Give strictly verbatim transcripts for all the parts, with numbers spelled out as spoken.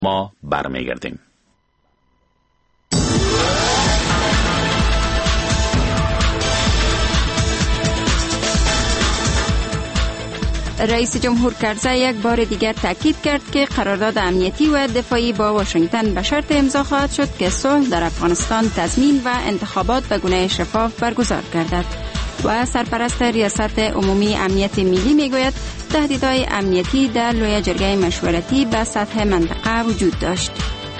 ما برمیگردیم. رئیس جمهور کرزی یک بار دیگر تاکید کرد که قرارداد امنیتی و دفاعی با واشنگتن به شرط امضا خواهد شد که صلح در افغانستان تضمین و انتخابات به گونه شفاف برگزار گردد. و سرپرست ریاست عمومی امنیت ملی میگوید تهدیدهای امنیتی در لوی جرگه مشورتی به سطح منطقه وجود داشت.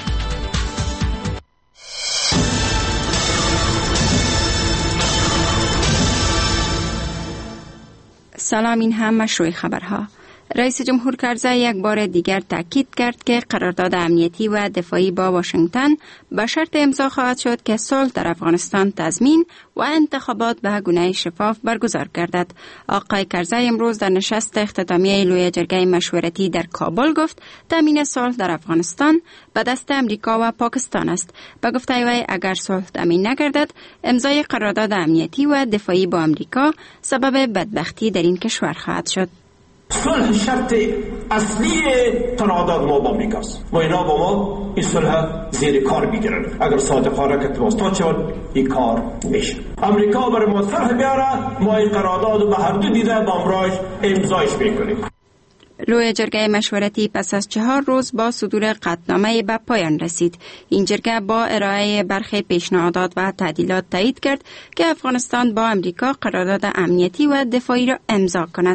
سلام، این هم مشروع خبرها. رئیس جمهور کرزی یک بار دیگر تاکید کرد که قرارداد امنیتی و دفاعی با واشنگتن به شرط امضا خواهد شد که صلح در افغانستان تضمین و انتخابات به گونه شفاف برگزار گردد. آقای کرزی امروز در نشست اختتامیه لوی جرگه مشورتی در کابل گفت تامین صلح در افغانستان به دست امریکا و پاکستان است. به گفته وی اگر صلح تامین نگردد، امضای قرارداد امنیتی و دفاعی با امریکا سبب بدبختی در این کشور خواهد شد. صلح شرط اصلی قرارداد ما با امریکاست و اینا با ما این صلح زیر کار میگیرن. اگر صادقانه که توسط شد این کار میشه. امریکا برای ما صلح بیاره، ما این قرارداد به هر دو دیده با امراج امضایش میکنیم. لوی جرگه مشورتی پس از چهار روز با صدور قطعنامه به پایان رسید. این جرگه با ارائه برخی پیشنهادات و تعدیلات تایید کرد که افغانستان با امریکا قرارداد امنیتی و دفاعی را امضا کند.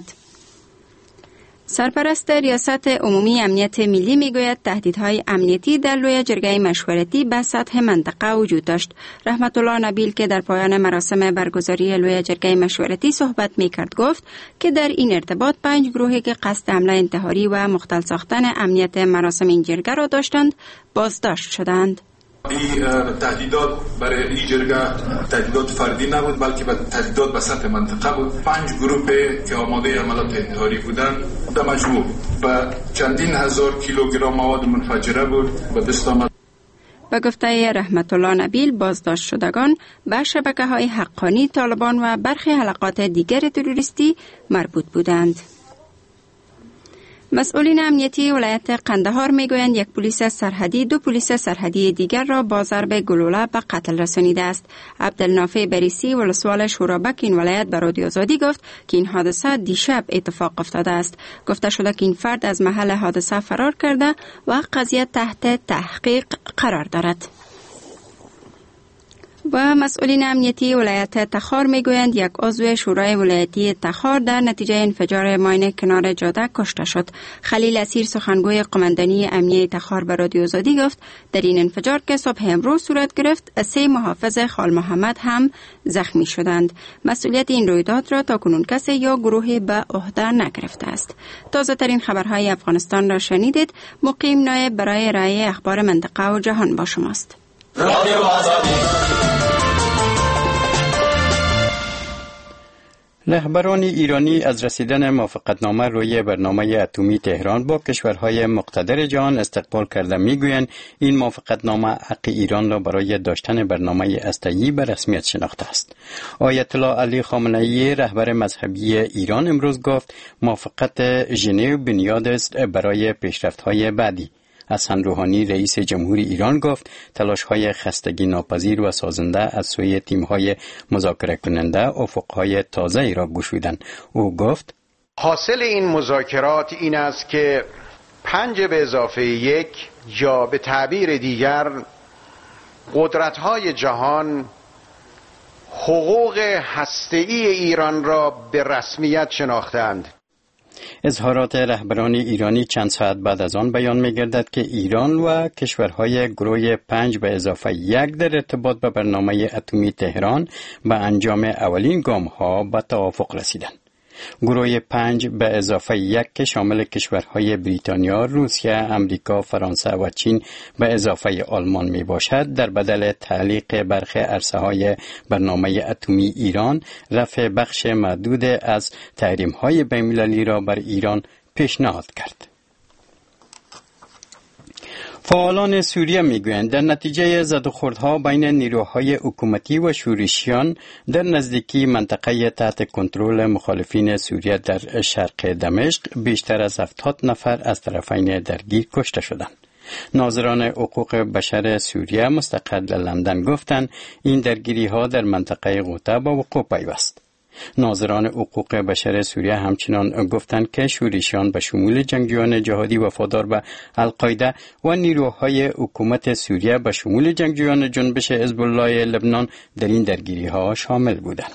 سرپرست ریاست عمومی امنیت ملی میگوید تهدیدهای امنیتی در لوی جرگه مشورتی به سطح منطقه وجود داشت. رحمت الله نبیل که در پایان مراسم برگزاری لوی جرگه مشورتی صحبت میکرد گفت که در این ارتباط پنج گروهی که قصد حمله انتحاری و مختل ساختن امنیت مراسم این جرگه را داشتند بازداشت شدند. این تهدیدات برای این جرگه تهدیدات فردی نبود، بلکه تهدیدات به سطح منطقه بود. پنج گروه که آماده عملیات انتحاری بودند در مجموع به چندین هزار کیلوگرم مواد منفجره بود و دست آمد. به گفته رحمت الله نبیل بازداشت شدگان به شبکه‌های حقانی طالبان و برخی حلقات دیگر تروریستی مربوط بودند. مسئولین امنیتی ولایت قندهار میگویند یک پلیس سرحدی دو پلیس سرحدی دیگر را با ضرب گلوله به قتل رسانیده است. عبدالنافع بریسی ولسوال شورابک این ولایت به رادیو آزادی گفت که این حادثه دیشب اتفاق افتاده است. گفته شده که این فرد از محل حادثه فرار کرده و قضیه تحت تحقیق قرار دارد. و مسئولین امنیتی ولایت تخار میگویند یک عضو شورای ولایتی تخار در نتیجه انفجار ماین کنار جاده کشته شد. خلیل اسیر سخنگوی قماندانی امنیه تخار به رادیو آزادی گفت در این انفجار که صبح امروز صورت گرفت سه محافظ خال محمد هم زخمی شدند. مسئولیت این رویداد را تاکنون کسی یا گروهی به عهده نگرفته است. تازه ترین خبرهای افغانستان را شنیدید. مقیم نایب برای ارائه اخبار منطقه و جهان با شماست. رادیو آزادی. رهبران ایرانی از رسیدن موافقتنامه روی برنامه اتمی تهران با کشورهای مقتدر جهان استقبال کرده میگویند این موافقتنامه حق ایران را برای داشتن برنامه هسته‌ای به رسمیت شناخته است. آیت الله علی خامنه‌ای رهبر مذهبی ایران امروز گفت موافقت ژنو بنیاد است برای پیشرفت‌های بعدی. حسن روحانی رئیس جمهوری ایران گفت تلاش‌های خستگی ناپذیر و سازنده از سوی تیم‌های مذاکره کننده افق‌های تازه‌ای را گشودند. او گفت حاصل این مذاکرات این است که پنج به اضافه یک یا به تعبیر دیگر قدرت‌های جهان حقوق هسته‌ای ایران را به رسمیت شناختند. اظهارات رهبران ایرانی چند ساعت بعد از آن بیان می‌گردد که ایران و کشورهای گروه پنج به اضافه یک در ارتباط به برنامه اتمی تهران به انجام اولین گام‌ها به توافق رسیدند. گروه پنج به اضافه یک که شامل کشورهای بریتانیا، روسیه، امریکا، فرانسه و چین به اضافه آلمان می باشد در بدل تعلیق برخی عرصه‌های برنامه اتمی ایران رفع بخش محدود از تحریم‌های بین‌المللی را بر ایران پیشنهاد کرد. فعالان سوریه میگویند در نتیجه زدوخوردها بین نیروهای حکومتی و شورشیان در نزدیکی منطقه تحت کنترل مخالفین سوریه در شرق دمشق بیشتر از هفتاد نفر از طرفین درگیر کشته شدند. ناظران حقوق بشر سوریه مستقر در لندن گفتند این درگیری ها در منطقه غوطه با وقوع پیوست. ناظران حقوق بشر سوریه همچنان گفتند که شورشیان به شمول جنگجویان جهادی وفادار به القاعده و نیروهای حکومت سوریه به شمول جنگجویان جنبش حزب الله لبنان در این درگیری ها شامل بودند.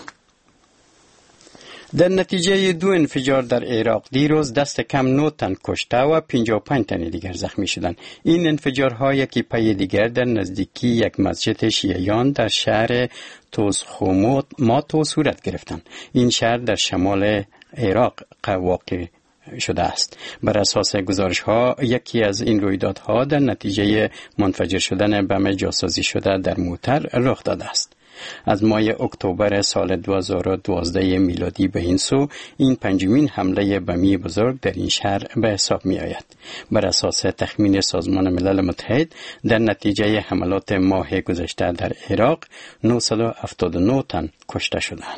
در نتیجه دو انفجار در عراق دیروز دست کم نه تن کشته و پنجاه و پنج تن دیگر زخمی شدند. این انفجارها یکی پی دیگر در نزدیکی یک مسجد شیعیان در شهر توزخومات صورت گرفتند. این شهر در شمال عراق واقع شده است. بر اساس گزارش ها یکی از این رویدادها در نتیجه منفجر شدن بم جاسازی شده در موتر رخ داده است. از ماه اکتبر سال دو هزار و دوازده میلادی به این سو این پنجمین حمله بمی بزرگ در این شهر به حساب می آید. بر اساس تخمین سازمان ملل متحد در نتیجه حملات ماه گذشته در عراق نهصد و هفتاد و نه تن کشته شدند.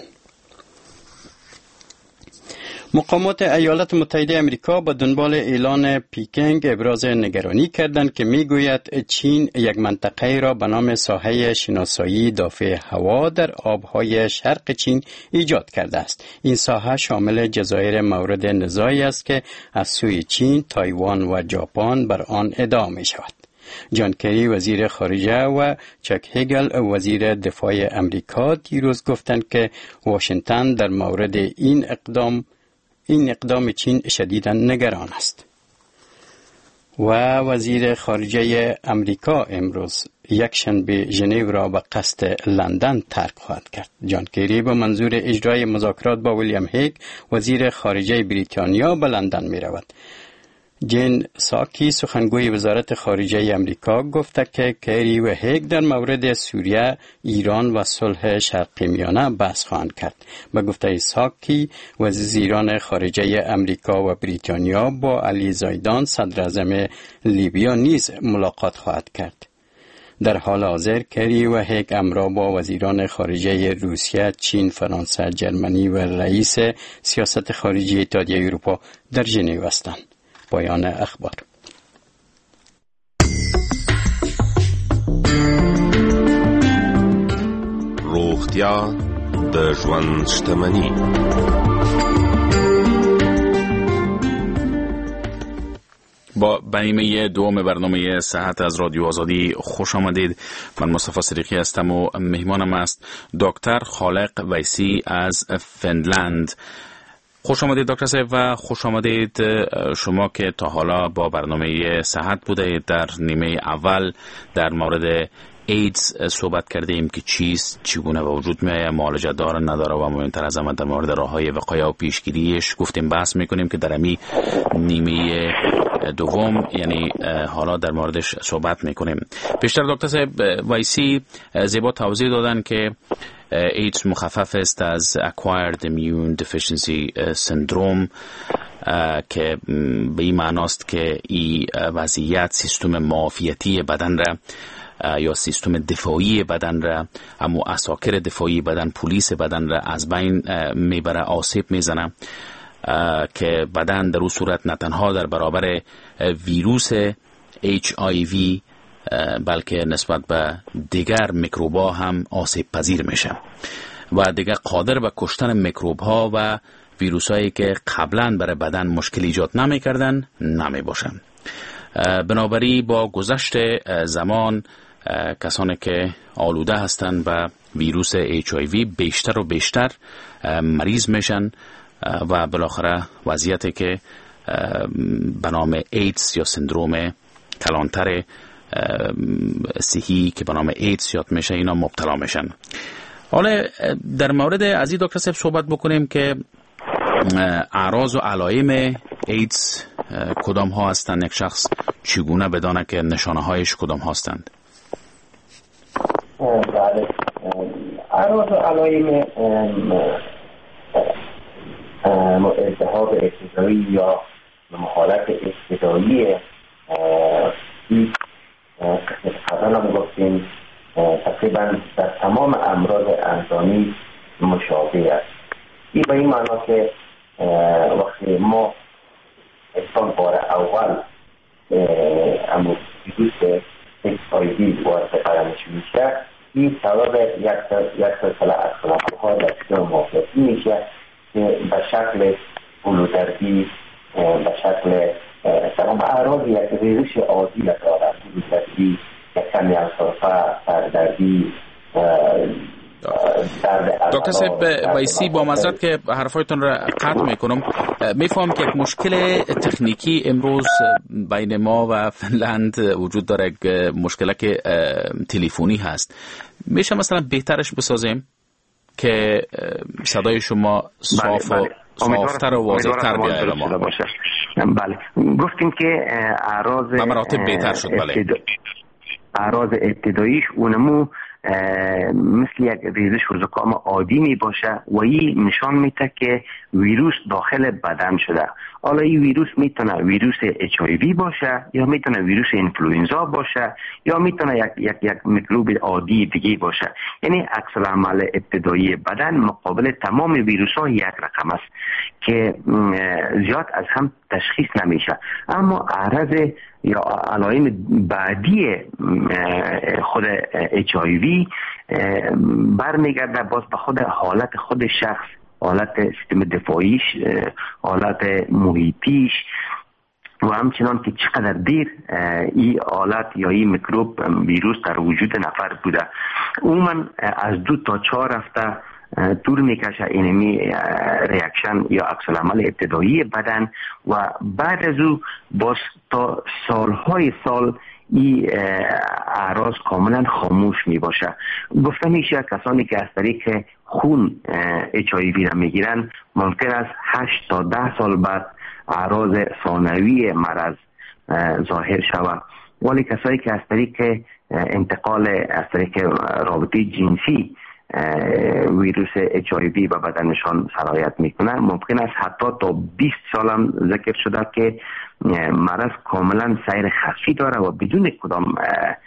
مقامات ایالات متحده آمریکا با دنبال اعلان پیکنگ ابراز نگرانی کردند که میگوید چین یک منطقه را به نام ساحه شناسایی دافع هوا در آبهای شرق چین ایجاد کرده است. این ساحه شامل جزایر مورد نزاعی است که از سوی چین، تایوان و ژاپن بر آن ادعا می شود. جان کری وزیر خارجه و چک هگل وزیر دفاع آمریکا دیروز گفتند که واشنگتن در مورد این اقدام این اقدام چین شدیداً نگران است. و وزیر خارجه امریکا امروز یکشنبه ژنو را به قصد لندن ترک خواهد کرد. جان کری به منظور اجرای مذاکرات با ویلیام هیگ وزیر خارجه بریتانیا به لندن می رود. جین ساکی سخنگوی وزارت خارجه امریکا گفته که کری و هیگ در مورد سوریه، ایران و صلح شرق میانه بحث خواهند کرد. به گفته ساکی وزیران خارجه امریکا و بریتانیا با علی زیدان صدر اعظم لیبیا نیز ملاقات خواهد کرد. در حال حاضر کری و هیگ همراه با وزیران خارجه روسیه، چین، فرانسه، جرمنی و رئیس سیاست خارجی اتحادیه اروپا در ژنو هستند. پایان اخبار. روغتیا د ژوند شتمني. با نیمه دوم برنامه صحت از رادیو آزادی خوش آمدید. من مصطفی صدیقی هستم و مهمانم است دکتر خالق ویسی از فنلند. خوش آمدید دکتر صاحب و خوش آمدید شما که تا حالا با برنامه صحت بودید. در نیمه اول در مورد ایدز صحبت کردیم که چیست، چگونه به وجود میآید، معالجه داره نداره و مهمتر از همه در مورد راههای وقایع و پیشگیریش گفتیم بحث میکنیم که در امی نیمه دوم یعنی حالا در موردش صحبت میکنیم. پیشتر دکتر صاحب ویسی زیبا توضیح دادن که ایدز مخفف است از Acquired Immune Deficiency Syndrome که به این معناست که این وضعیت سیستم معافیتی بدن را یا سیستم دفاعی بدن را، اما اساکر دفاعی بدن، پلیس بدن را از بین میبره، آسیب میزنه که بدن در اون صورت نه تنها در برابر ویروس اچ آی وی بلکه نسبت به دیگر میکروب‌ها هم آسیب پذیر میشه و دیگر قادر به کشتن میکروب‌ها و ویروسایی که قبلا برای بدن مشکل ایجاد نمی‌کردن نمی‌باشن. بنابراین با گذشت زمان کسانی که آلوده هستند به ویروس اچ آی وی بیشتر و بیشتر مریض میشن و بالاخره وضعیتی که به نام ایدز یا سندروم کلانتر صحی که به نام ایدز یاد میشه اینا مبتلا میشن. حالا در مورد از این دکتر صاحب صحبت بکنیم که اعراض و علائم ایدز کدام ها هستند، یک شخص چگونه بدانه که نشانه هایش کدام هستند؟ بله، اعراض و علائم التهاب ابتدایی یا حالت ابتدایی این قبلا هم گفتیم تقریبا در تمام امراض اندامی مشابه است. این به این معنا که وقتی ما انسان بار اول ویروس اچ آی وی وارد بدن میشه، این سبب یک یک سلسله از خلافات در سیستم معافیتی میشه که به شکل گلودردی، به شکل تمام اعراض یک ریزش عادی دارد، گلودردی، یک کمی انصرفه، سردردی، دکتر صاحب ویسی، با معذرت که حرفایتون را قطع میکنم، میفهم که یک مشکل تکنیکی امروز بین ما و فنلند وجود داره، یک مشکل که تلفنی هست. میشه مثلا بهترش بسازیم که صدای شما صاف و صافتر و واضح‌تر بیاید ما؟ بله، گفتیم که اعراض به مراتب بهتر شد. بله، اعراض ابتداییش اونمو مثل یک ریزش و زکام عادی می باشه و این نشان میده که ویروس داخل بدن شده. حالا این ویروس میتونه ویروس اچ آی وی باشه، یا میتونه ویروس اینفلوئنزا باشه، یا میتونه یک یک یک میکروب عادی دیگه باشه. یعنی عکس العمل ابتدایی بدن مقابل تمام ویروس ها یک رقم است که زیاد از هم تشخیص نمیشه. اما اعراض یا علائم بعدی خود اچ آی وی برمیگرده باز به خود حالت خود شخص، حالت سیستم دفاعیش، حالت محیطیش و همچنان که چقدر دیر این حالت یا این میکروب ویروس در وجود نفر بوده. عموما از دو تا چهار هفته طول میکشه اینمی ریاکشن یا عکس العمل ابتدایی بدن و بعد از او باز تا سالهای سال این اعراض کاملا خاموش می باشه. گفته میشه کسانی که از طریق خون اچ آی وی را میگیرن ممکن است هشت تا ده سال بعد اعراض ثانوی مرض ظاهر شود، ولی کسایی که از طریق انتقال از طریق رابطه جنسی ویروس اچ آی وی به بدنشان سرایت میکنن ممکن است حتی تا بیست سال هم ذکر شده که مرض کاملا سیر خفی داره و بدون کدام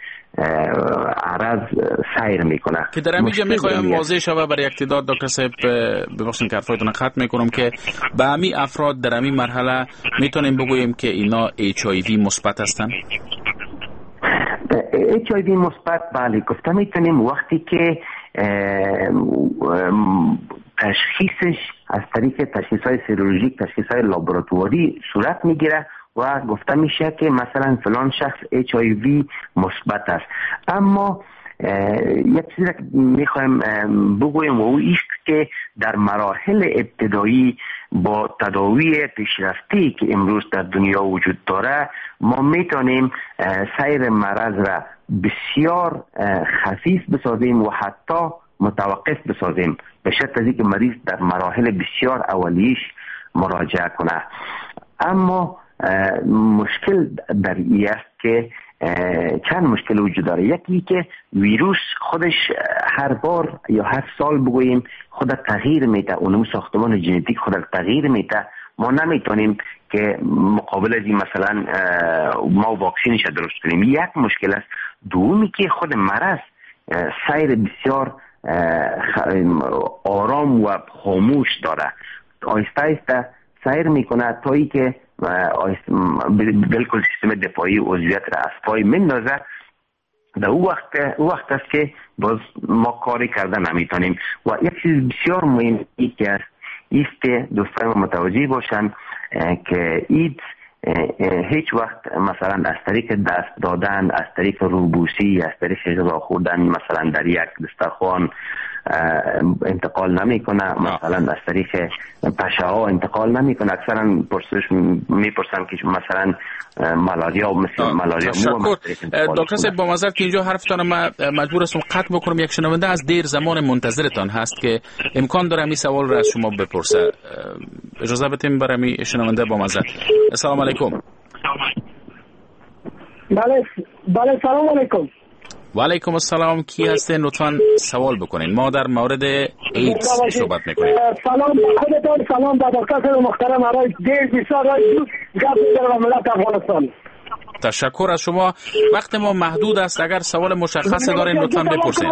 عرض سیر میکنه. که در همینجا میخوایم واضح شوه برای اقتدار دکتر صاحب، ببخشید که حرفایتون ختم میکنم، که به همین افراد در همین مرحله میتونیم بگوییم که اینا اچ آی وی مثبت هستن؟ اچ آی وی مثبت بله گفته میتونیم وقتی که تشخیصش از طریق تشخیص های سیرولوژیک، تشخیص های لابراتواری صورت میگیره و گفته میشه که مثلا فلان شخص اچ آی وی مثبت است. اما یک چیزی که میخوایم بگویم و او ایست که در مراحل ابتدایی با تداوی پیشرفتی که امروز در دنیا وجود داره ما میتونیم سیر مرض را بسیار خفیف بسازیم و حتی متوقف بسازیم به شرط از اینکه مریض در مراحل بسیار اولیش مراجعه کنه. اما مشکل در این است که چند مشکل وجود داره. یکی که ویروس خودش هر بار یا هر سال بگوییم خود تغییر میده، اونم ساختمان ژنتیک خود تغییر میده. ما نمیتونیم که مقابل از این مثلا ما واکسینش درست کنیم. یک مشکل است. دومی که خود مرض سیر بسیار آرام و خاموش داره، آهسته آهسته سیر میکنه تا ای که بالکل سیستم دفاعی عضویت را از پای مندازه. در او وقت او وقت است که باز ما کاری کردن نمیتونیم. و یک چیز بسیار مهم ای که است ایست که دوستان متوجه باشن که ایدز هیچ وقت مثلا از طریق دست دادن، از طریق روبوسی، از طریق غذا خوردن مثلا در یک دسترخوان انتقال نمیکنه، مثلا از طریق پشه ها انتقال نمیکنه. اکثرا پرسش میپرسن که مثلا مالاریا و مثل مالاریا مو. دکتر صاحب با معذرت که اینجا حرفتان ما مجبور هستم قطع بکنم. یک شنونده از دیر زمان منتظرتان هست که امکان داره این سوال را از شما بپرسه. اجازه بدیم برای این شنونده با معذرت. السلام علیکم. بله بله سلام علیکم. و علیکم السلام. کی هستین؟ لطفاً سوال بکنین. ما در مورد ایدز صحبت میکنیم. سلام خودتان، سلام به دکتر محترم آقای دیر بسیار دوست گپ در ملت افغانستان. تشکر از شما. وقت ما محدود است. اگر سوال مشخص دارین لطفاً بپرسین.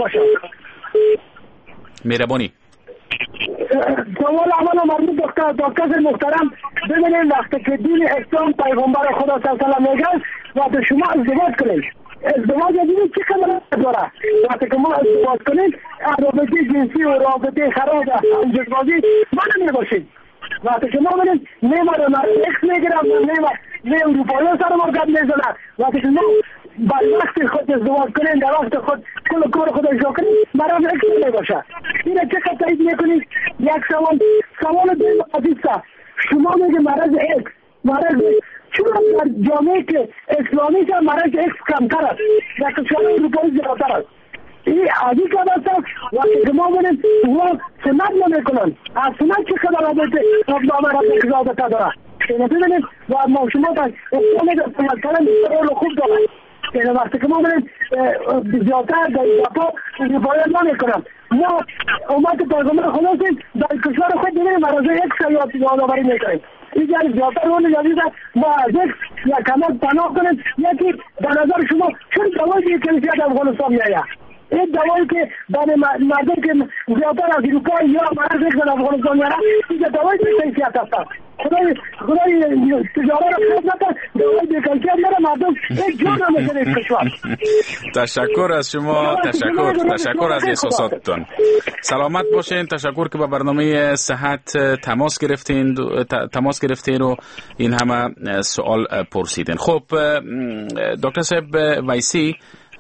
مهربانی. سوال اول مربوط دکتر دکتر محترم، ببینید وقتی که دین اسلام پیغمبر خدا صلی الله علیه و آله میگن وقتی شما ازدواج کنید ازدواج دیگه چه خبره داره؟ وقتی که ما ازدواج کنید رابطه جنسی و رابطه خراب جنسبازی ما نمیباشید. وقتی که ما بریم نیماره مرد اکس میگیرم نیماره نیم اروپایی سر ما گد میزنه. وقتی که ما بر وقت خود ازدواج کنیم در وقت خود کل کار خود اجرا کنیم مرد اکس میباشه. اینه چه خط تایید میکنید؟ یک سوال سوال دیم عزیزه شما میگه مرض اکس مرض چون در جامعه که اسلامی که مرض اکس کمتر است در کشور اروپایی زیادتر است. این عادی که است وقتی که ما بریم و سنت نمیکنن از سنت چه خبر رابطه نامه را به زیادتر داره اینه ببینید و ما شما در اسلامی در سنت کردن رول خوب داره. اینه وقتی که ما بریم زیادتر در اروپا اروپایی نمیکنن ما امت پیغمبر خلاصیم در کشور خود دیگه مرض اکس یادآوری میکنیم. اینجا زیادتر رول جدید ما از یک یا کمک پناه کنیم یکی در نظر شما چون دوای دیگه کلیسیت افغانستان میایه این دوایی که بین مردم که زیادتر از اروپا یا مرض یک در افغانستان میاره اینجا دوای دیگه کلیسیت هستن. خدای خدای تجاره را خیلی نتر دوای دیگه کلیسیت میاره مردم یک جور نمیشه این کشور. تشکر از شما تشکر تشکر از احساساتتون. سلامت باشین. تشکر که با برنامه صحت تماس گرفتین تماس گرفتین و این همه سوال پرسیدین. خب دکتر صاحب ویسی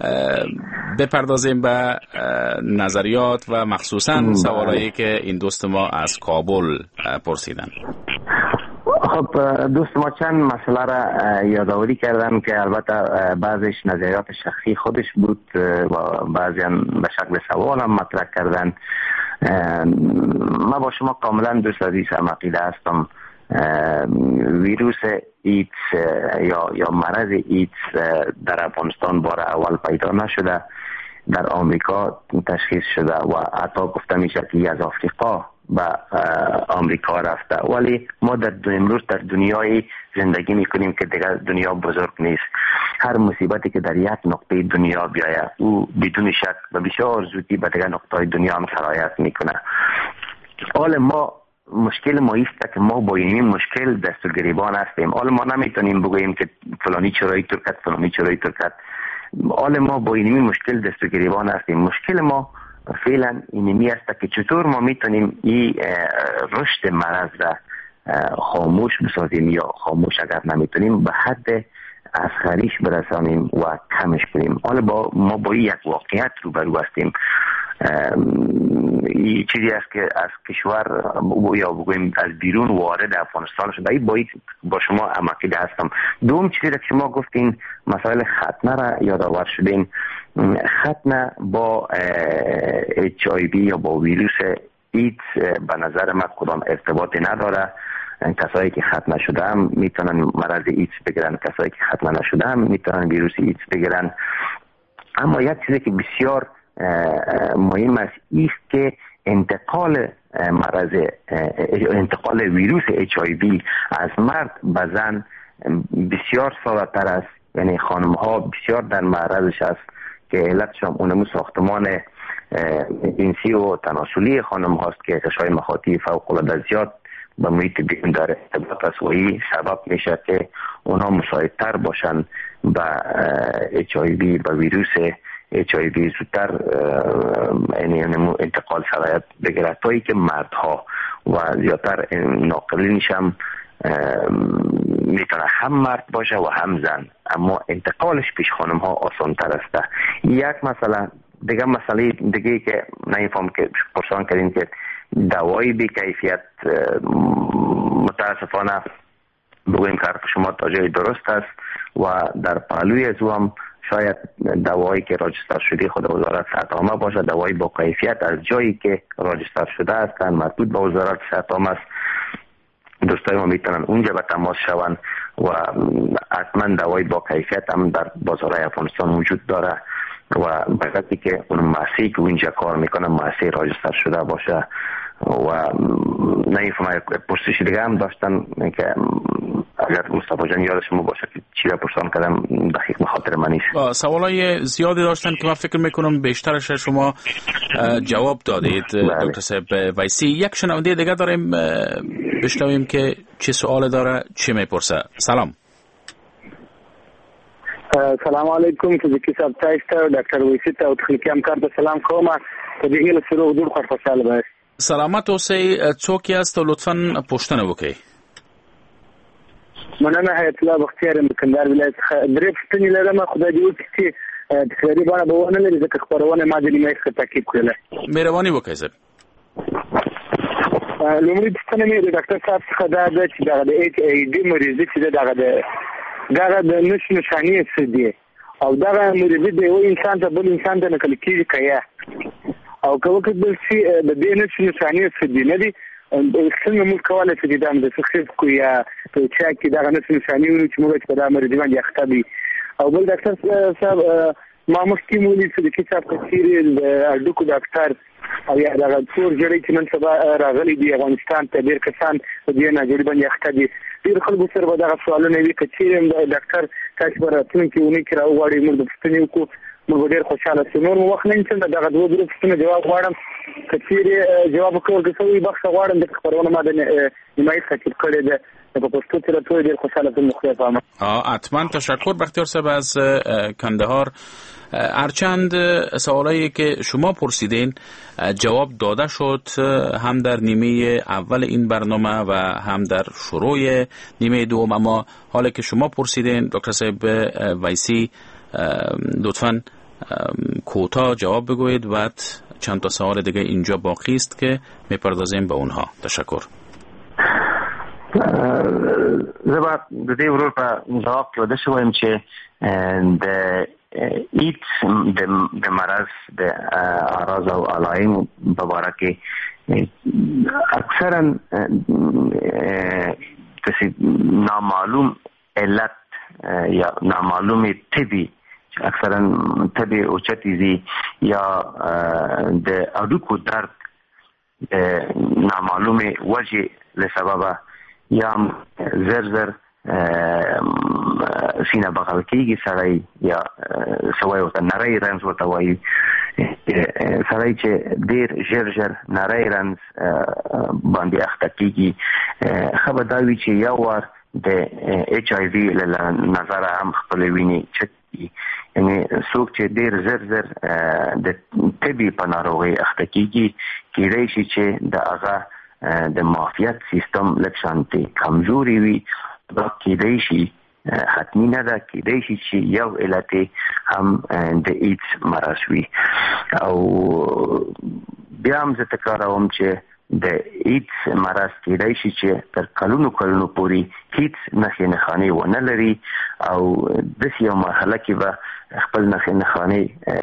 بپردازیم به نظریات و مخصوصا سوالایی که این دوست ما از کابل پرسیدن. خب دوست ما چند مسئله را یادآوری کردن که البته بعضیش نظریات شخصی خودش بود و بعضی هم به شکل سوال هم مطرح کردن. ما با شما کاملا دوست عزیز هم عقیده هستم ویروس ایدز یا یا مرض ایدز در افغانستان بار اول پیدا نشده، در آمریکا تشخیص شده و حتی گفته میشه که از آفریقا به آمریکا رفته، ولی ما در امروز در دنیای زندگی میکنیم که دیگر دنیا بزرگ نیست. هر مصیبتی که در یک نقطه دنیا بیاید او بدون شک و بسیار زودی به دیگر نقطه دنیا هم سرایت میکنه. حال ما مشکل ما است که ما با این مشکل دست و گریبان هستیم. حال ما نمیتونیم بگوییم که فلانی چرایی ترکت فلانی چرایی ترکت. حال ما با این مشکل دست و گریبان هستیم. مشکل ما فعلا اینمی است که چطور ما میتونیم این رشد مرض را خاموش بسازیم یا خاموش اگر نمیتونیم به حد اصغریش برسانیم و کمش کنیم. حالا با ما با یک واقعیت روبرو هستیم. این چیزی است که از کشور یا بگوییم از بیرون وارد افغانستان شده. این با, با شما عقیده هستم. دوم چیزی که شما گفتین مسائل ختنه را یادآور شدین. ختنه با اچ آی وی یا با ویروس ایدز به نظر من کدام ارتباطی نداره. کسایی که ختنه شده هم میتونن مرض ایدز بگیرن، کسایی که ختنه نشده هم میتونن ویروس ایدز بگیرن. اما یک چیزی که بسیار مهم است است که انتقال مرض انتقال ویروس اچ آی وی از مرد به زن بسیار ساده تر است. یعنی خانم ها بسیار در معرضش است که علتش هم اونمو ساختمان جنسی و تناسلی خانم هاست که غشای مخاطی فوق العاده زیاد به محیط بیرون در ارتباط است و این سبب میشه که اونها مساعدتر باشن به اچ آی وی و ویروس اچ آی وی زودتر انتقال سرایت بگیرد تایی که مردها و زیادتر ناقلینش هم میتونه هم مرد باشه و هم زن، اما انتقالش پیش خانم ها آسان تر است. یک مسئله دیگه مسئله دیگه که نمیفهم که پرسان کردین که دوایی بی کیفیت متاسفانه بگویم که شما تا جای درست است و در پهلوی از او هم شاید دوایی که راجستر شده خود وزارت صحت عامه باشه، دوایی با کیفیت از جایی که راجستر شده هستند مربوط به وزارت صحت عامه است. دوستای ما میتونن اونجا به تماس شون و حتما دوایی با کیفیت هم در بازارهای افغانستان وجود داره و بقیدی که اون مؤسسه‌ای که اونجا کار میکنه مؤسسه راجستر شده باشه. و نمیفهمم پرسش دیگه هم داشتن که اگر مصطفی جان یاد شما باشه که چی را پرسان کردم دقیق مخاطر من نیست. سوالای زیادی داشتن که من فکر میکنم بیشترش شما جواب دادید دکتر صاحب ویسی. یک شنونده دیگه داریم بشنویم که چه سوال داره چی میپرسه. سلام. سلام علیکم فزیکی صاحب تاسو ته ډاکټر ویسی ته او تخنیکی همکار ته سلام کوم. په دې هیله چې روغ جوړ خوشاله باش. سلامت اوسئ. څوک یاست لطفاً پوښتنه وکړئ. مننه. حیات الله بختیار یم کندهار ولایت څخه. درې پوښتنې لرم. خدای دې وکړي چې تکراري بڼه به ونه لري ځکه خپرونه ما د نیمایي څخه تعقیب کړله. مهرباني وکړئ صاحب. لومړی پوښتنه مې د ډاکټر صاحب څخه دا ده چې دغه د ایچ ای ډي مریضي چې ده دغه د دغه د نښې نښانې څه دي او دغه مریضي د یو انسان ته بل انسان ته نقل کېږي که یا او که وکتل شي د دې نښې نښانې څه دي نه دي څنګه موږ کولی شو چې دا د څه کړو یا په چا کې دغه نښې نښانې ونیو چې موږ په دا مریضي باندې اخته دي. او بل ډاکټر صاحب ما مخکې مې ولید چې د کتاب په څېر د هډوکو ډاکټر او یا دغه څور جړۍ چې نن سبا راغلي دي افغانستان ته ډېر کسان په دې ناجړي باندې اخته دي. ډېر خلکو سره به دغه سوالونه وي که چېرې ډاکټر تاسو به راتلونکي اونۍ کې راوغواړئ موږ د پوښتنې وکړو موږ به ډېر خوشحاله شو. نور مو وخت نه نیسم د دغه دوه درې پوښتنو جواب غواړم. که چېرې جواب ورکول شوی بخښه غواړم ځکه خپرونه ما د نیمایي تعقیب کړې ده په پښتو کې راټول ډېر خوشحاله شوم. خدای پامه. حتما تشکر بختیار صاحب از کندهار. هرچند سوالایی که شما پرسیدین جواب داده شد هم در نیمه اول این برنامه و هم در شروع نیمه دوم، اما حالا که شما پرسیدین دکتر صاحب ویسی لطفاً کوتاه جواب بگویید و چند تا سوال دیگه اینجا باقی است که میپردازیم به اونها. تشکر. زبا د دې ورور په جواب کې ودا شوم چې د ایت د مرض د اعراض او علائم په اړه کې اکثرا کسی نامعلوم علت یا نامعلوم طبي اکثرا طبي اوچتي دي یا د اډوکو درد نامعلوم وجه لسببه یا زر زر سینه بغل کېږي سړی یا سوی ورته نری رنځ ورته وایي سړی چې ډېر ژر ژر نری رنځ باندې اخته کېږي ښه به دا وي چې یو وار د ایچ آی وي له نظره هم خپلې وینې چک کړي. یعنې څوک چې ډېر زر زر د طبي په ناروغۍ اخته کېږي کېدای شي چې د هغه د معافیت سیستم لږ شانتې کمزوري وي. دا کېدای شي حتمي نه ده، کېدای شي چې یو علت هم د ایډز مرض وي. او بیا هم زه تکراروم چې د ایډز مرض کېدای شي چې تر کلونو کلونو پورې هیڅ نښې نښانې ونه لري او داسې یو مرحله کې به خپل نښې نښانې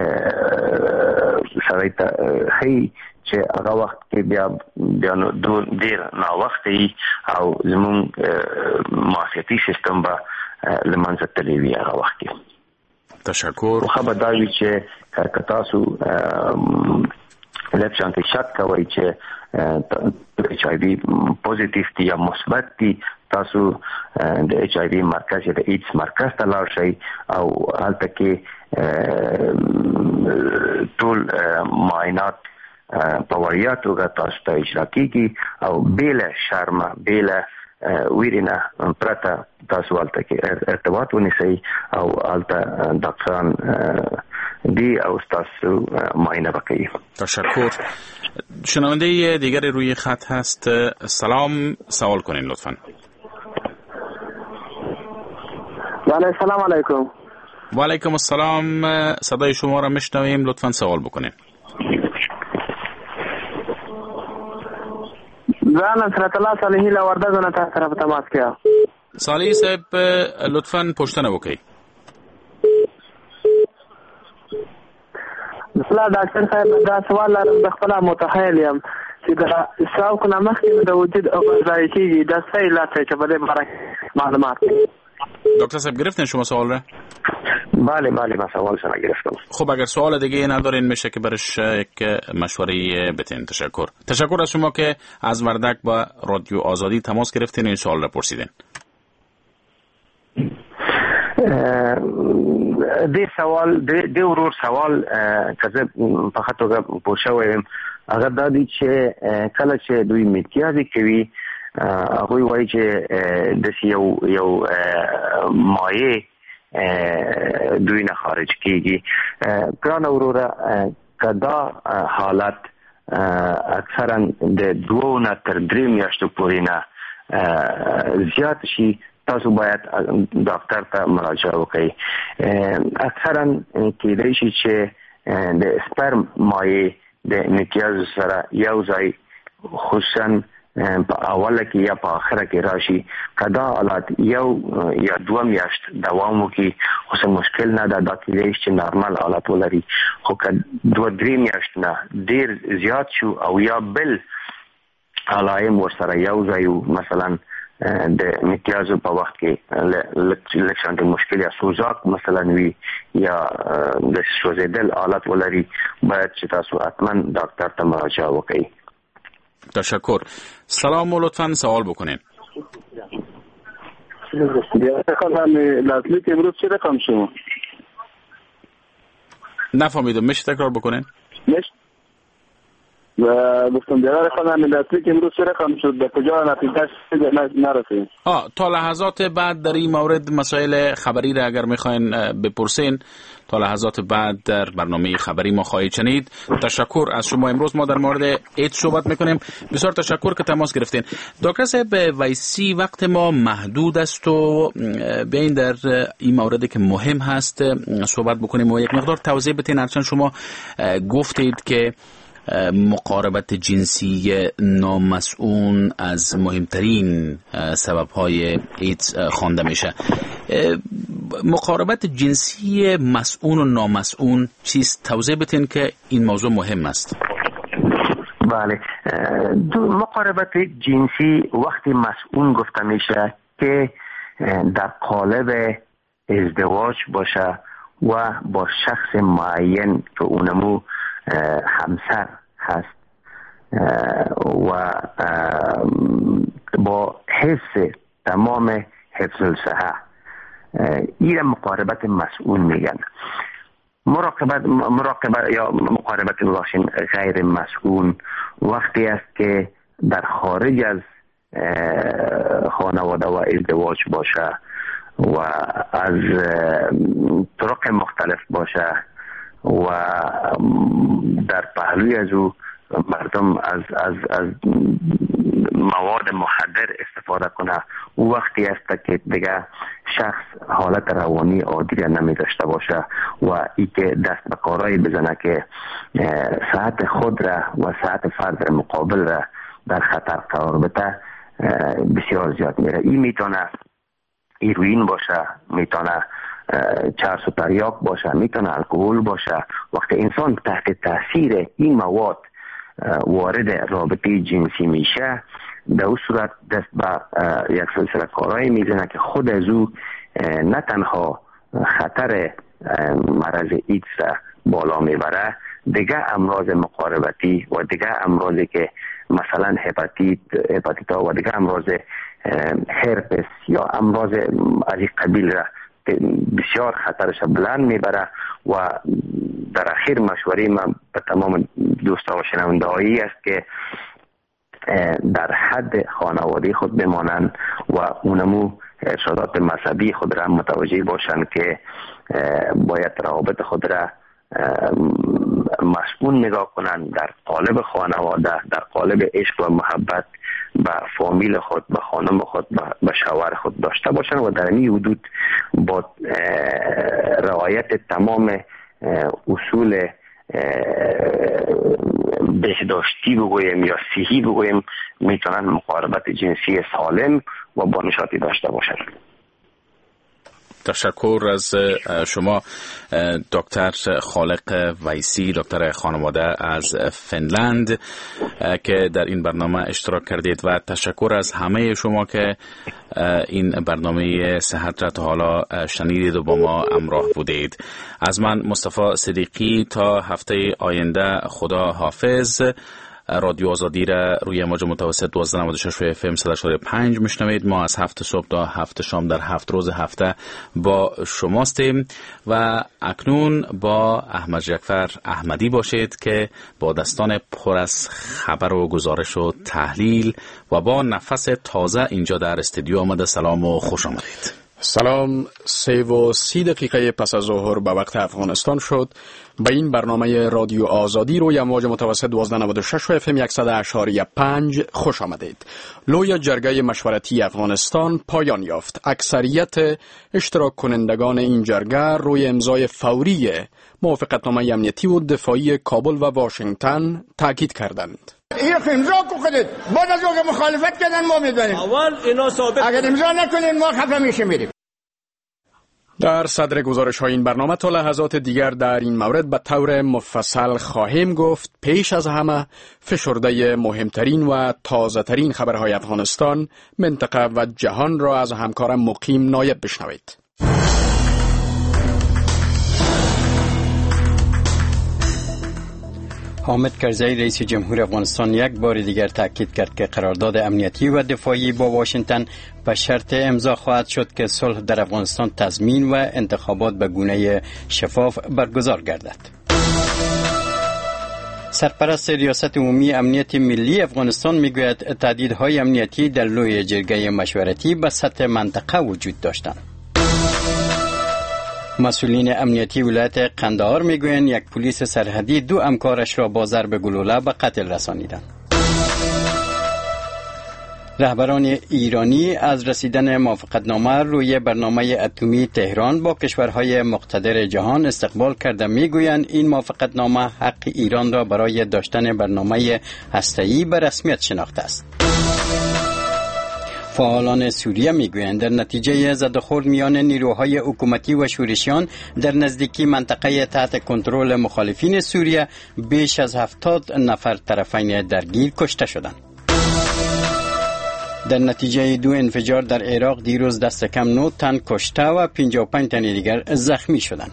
سړی ته ښیي چې هغه وخت کې بیا بیا نو ډېر ناوخته وي او زموږ معافیتي سیستم به له منځه تللی وي هغه وخت کې. تشکر. خو ښه به دا وي چې که تاسو لږ شانتې شک کوئ چې ایچ آی وي پوزیټیو دي یا مثبت دي، تاسو د ایچ آی وي مرکز یا د ایډز مرکز ته لاړ شئ او هلته کې ټول معاینات په وړیا توګه تاسو ته اجرا کېږي او بېله شرمه بېله ویرې نه پرته تاسو هلته کې ارتباط ونیسئ او هلته ډاکټران دی او تاسو معاینه بکنید. تشکر. شنونده دیگری روی خط هست. سلام، سوال کنین لطفاً. بله سلام علیکم. و علیکم السلام. صدای شما را میشنویم، لطفاً سوال بکنین. زه نصرت الله صالحی له وردګو نه تاسو سره په تماس کې یم. صالحی صاحب لطفاً پوښتنه وکړئ. مثلا ډاکټر صاحب دا سوال لرم، د خپل متخیل یم چې د شاوخ نه مخکې د وجود او غذایی کېږي دا څه علت دی چې په دې باره معلومات. دکتر صاحب گرفتن شما سوال را؟ بله بله من سوال شما گرفتم. خب اگر سوال دیگه ندارین میشه که برش یک مشوره بتین. تشکر. تشکر از شما که از وردک با رادیو آزادی تماس گرفتین این سوال را پرسیدین. دې سوال د ورور سوال که زه په ښه توګه پوه شوی یم هغه دا دی چې کله چې دوی میتیازې کوي هغوی وایي چې داسې یو یو مایع دوی نه خارج کیږي. ګران وروره که دا حالت اکثرا د دوه نه تر درې میاشتو پورې نه زیات شي، تاسو باید ډاکټر ته مراجعه وکړئ. اکثرا کېدای شي چې د سپرم مایع د امتیاز سره یو ځای خصوصا په اوله کې یا په آخره کې راشي. که دا حالات یو یا دوه میاشت دوام وکړي خو څه مشکل نه ده، دا کېدای شي چې نارمل حالت ولري. خو که دوه درې میاشت نه ډېر زیات شو او یا بل علایم ورسره یو ځای مثلا د امتیازو په وخت کې لږ شانتې مشکل یا سوزاک مثلا وي یا د سوځېدل حالت ولري، باید چې تاسو حتما ډاکټر ته مراجعه وکړئ. تشکر. سلام و لطفاً سوال بکنین. لاتلیک امروز چه رقم شو؟ نفهمیدم، میشه تکرار بکنین؟ میشه. و گفتم دیگر خانم لاتلیک امروز چه رقم شد؟ به کجا نتیجه نرسید؟ آه تا لحظات بعد در این مورد مسائل خبری را اگر میخواین بپرسین تا لحظات بعد در برنامه خبری ما خواهید شنید. تشکر از شما. امروز ما در مورد ایدز صحبت میکنیم. بسیار تشکر که تماس گرفتین. دکتر صاحب ویسی، وقت ما محدود است و بیاین در این موردی که مهم هست صحبت بکنیم و یک مقدار توضیح بدین. هرچند شما گفتید که مقاربت جنسی نامسئول از مهمترین سبب‌های ایدز خوانده میشه. مقاربت جنسی مسئول و نامسئول چیست؟ توضیح بدین که این موضوع مهم است. بله، مقاربت جنسی وقتی مسئول گفته میشه که در قالب ازدواج باشه و با شخص معین که اونمو همسر هست و با حفظ تمام حفظ الصحه، این مقاربت مسئول میگن. مراقبت مراقبت یا مقاربت باشین غیر مسئول وقتی است که در خارج از خانواده و ازدواج باشه و از طرق مختلف باشه و در پهلوی از او مردم از از از مواد مخدر استفاده کنه، او وقتی است که دیگه شخص حالت روانی عادی را نمی داشته باشه و ای که دست به کارایی بزنه که صحت خود را و صحت فرد مقابل را در خطر قرار بده، بسیار زیاد میره. این میتونه هیروئین باشه، میتونه چرس و تریاک باشه، میتونه الکل باشه. وقتی انسان تحت تاثیر این مواد وارد رابطه جنسی میشه، در اون صورت دست به یک سلسله کارایی میزنه که خود از او نه تنها خطر مرض ایدز را بالا میبره، دیگه امراض مقاربتی و دیگه امراضی که مثلا هپاتیت هپاتیتا و دیگه امراض هرپس یا امراض از این قبیل را بسیار خطرش بلند میبره. و در اخیر مشوره من به تمام دوستان و شنونده هایی است که در حد خانواده خود بمانند و اونمو ارشادات مذهبی خود را متوجه باشند که باید روابط خود را مسئول نگاه کنند، در قالب خانواده، در قالب عشق و محبت به فامیل خود، به خانم خود، به شوهر خود داشته باشند و در این حدود با رعایت تمام اصول بهداشتی بگویم یا صحی بگویم میتونن مقاربت جنسی سالم و با نشاطی داشته باشند. تشکر از شما دکتر خالق ویسی، دکتر خانواده از فنلند که در این برنامه اشتراک کردید و تشکر از همه شما که این برنامه صحت را تا حالا شنیدید و با ما همراه بودید. از من مصطفی صدیقی تا هفته آینده خدا حافظ. رادیو آزادی را روی موج متوسط دوازده نود و شش اف ام صد و چهار و پنج میشنوید. ما از هفت صبح تا هفت شام در هفت روز هفته با شماستیم و اکنون با احمد جعفر احمدی باشید که با دستان پر از خبر و گزارش و تحلیل و با نفس تازه اینجا در استودیو آمده. سلام و خوش آمدید. سلام. سه و سی دقیقه پس از ظهر به وقت افغانستان شد. به این برنامه رادیو آزادی روی امواج متوسط دوازده نود و شش و اف ام صد اشاری پنج خوش آمدید. لوی جرگه مشورتی افغانستان پایان یافت. اکثریت اشتراک کنندگان این جرگه روی امضای فوری موافقتنامه امنیتی و دفاعی کابل و واشنگتن تاکید کردند. این امضا کنید. بعد از اون مخالفت کردن ما میدونیم. اول اینا ثابت اگر امضا نکنین ما خفه میشه میریم. در صدر گزارش های این برنامه تا لحظات دیگر در این مورد به طور مفصل خواهیم گفت. پیش از همه فشرده مهمترین و تازه ترین خبرهای افغانستان، منطقه و جهان را از همکارم مقیم نایب بشنوید. حامد کرزی رئیس جمهور افغانستان یک بار دیگر تاکید کرد که قرارداد امنیتی و دفاعی با واشنگتن به شرط امضا خواهد شد که صلح در افغانستان تضمین و انتخابات به گونه شفاف برگزار گردد. سرپرست ریاست عمومی امنیت ملی افغانستان میگوید تهدیدهای امنیتی در لوی جرگه مشورتی به سطح منطقه وجود داشتند. مسئولین امنیتی ولایت قندهار میگویند یک پلیس سرحدی دو همکارش را با ضرب گلوله به قتل رسانیدند. رهبران ایرانی از رسیدن موافقتنامه روی برنامه اتمی تهران با کشورهای مقتدر جهان استقبال کرده میگویند این موافقتنامه حق ایران را برای داشتن برنامه هسته‌ای به رسمیت شناخته است. فعالان سوریه میگویند در نتیجه زدخورد میان نیروهای حکومتی و شورشیان در نزدیکی منطقه تحت کنترل مخالفین سوریه بیش از هفتاد نفر طرفین درگیر کشته شدند. در نتیجه دو انفجار در عراق دیروز دست کم نه تن کشته و پنجاه و پنج تن دیگر زخمی شدند.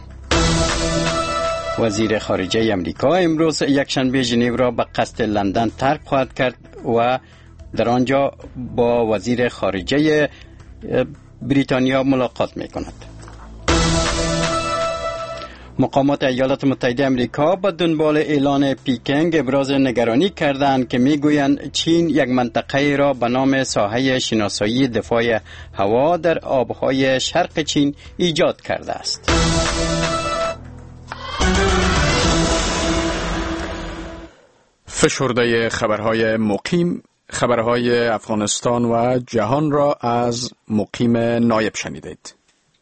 وزیر خارجه امریکا امروز یکشنبه ژنو را به قصد لندن ترک خواهد کرد و در آنجا با وزیر خارجه بریتانیا ملاقات می کند. مقامات ایالات متحده امریکا با دنبال اعلان پیکنگ ابراز نگرانی کردند که می گویند چین یک منطقه را به نام ساحه شناسایی دفاع هوا در آبهای شرق چین ایجاد کرده است. فشرده خبرهای مقیم خبرهای افغانستان و جهان را از مقیم نایب شنیدید.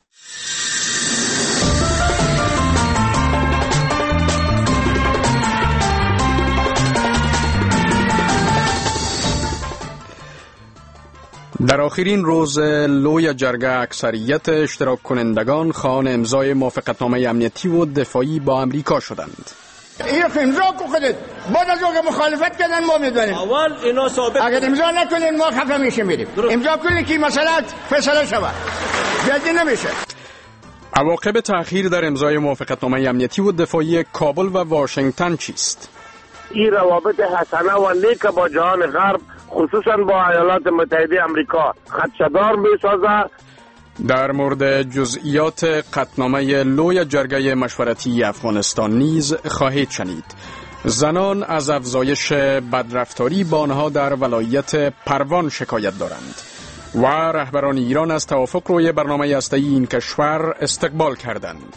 در آخرین روز لوی جرگه اکثریت اشتراک کنندگان خواهان امضای موافقتنامه امنیتی و دفاعی با امریکا شدند. این امضا کنید. بعد از اون مخالفت کردن ما میدونیم. اول اینا ثابت اگر امضا نکنین ما خفه میشه میریم. امضا کنید که مسئله فیصله شود. جدی نمیشه. عواقب تأخیر در امضای موافقتنامه امنیتی و دفاعی کابل و واشنگتن چیست؟ این روابط حسنه و نیک با جهان غرب خصوصا با ایالات متحده امریکا خدشه‌دار می‌سازد. در مورد جزئیات قطعنامه لوی جرگه مشورتی افغانستان نیز خواهید شنید. زنان از افزایش بدرفتاری با آنها در ولایت پروان شکایت دارند و رهبران ایران از توافق روی برنامه هسته‌ای این کشور استقبال کردند.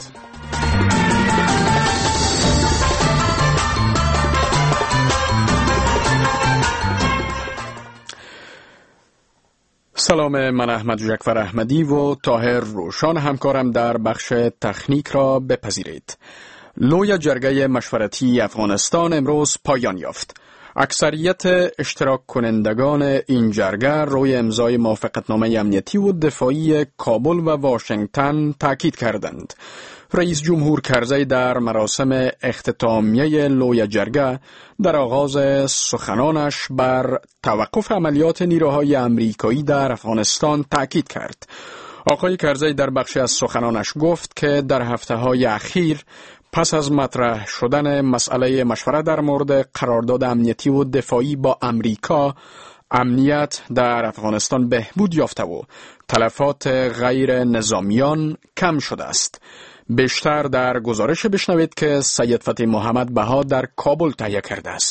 سلام، من احمد جعفر احمدی و طاهر روشان همکارم در بخش تکنیک را بپذیرید. لوی جرگه مشورتی افغانستان امروز پایان یافت. اکثریت اشتراک کنندگان این جرگه روی امضای موافقتنامه امنیتی و دفاعی کابل و واشنگتن تاکید کردند. رئیس جمهور کرزی در مراسم اختتامیه لوی جرگه در آغاز سخنانش بر توقف عملیات نیروهای امریکایی در افغانستان تاکید کرد. آقای کرزی در بخشی از سخنانش گفت که در هفته‌های اخیر پس از مطرح شدن مسئله مشورت در مورد قرارداد امنیتی و دفاعی با امریکا، امنیت در افغانستان بهبود یافته و تلفات غیر نظامیان کم شده است. بیشتر در گزارش بشنوید که سید فتحی محمد بها در کابل تهیه کرده است.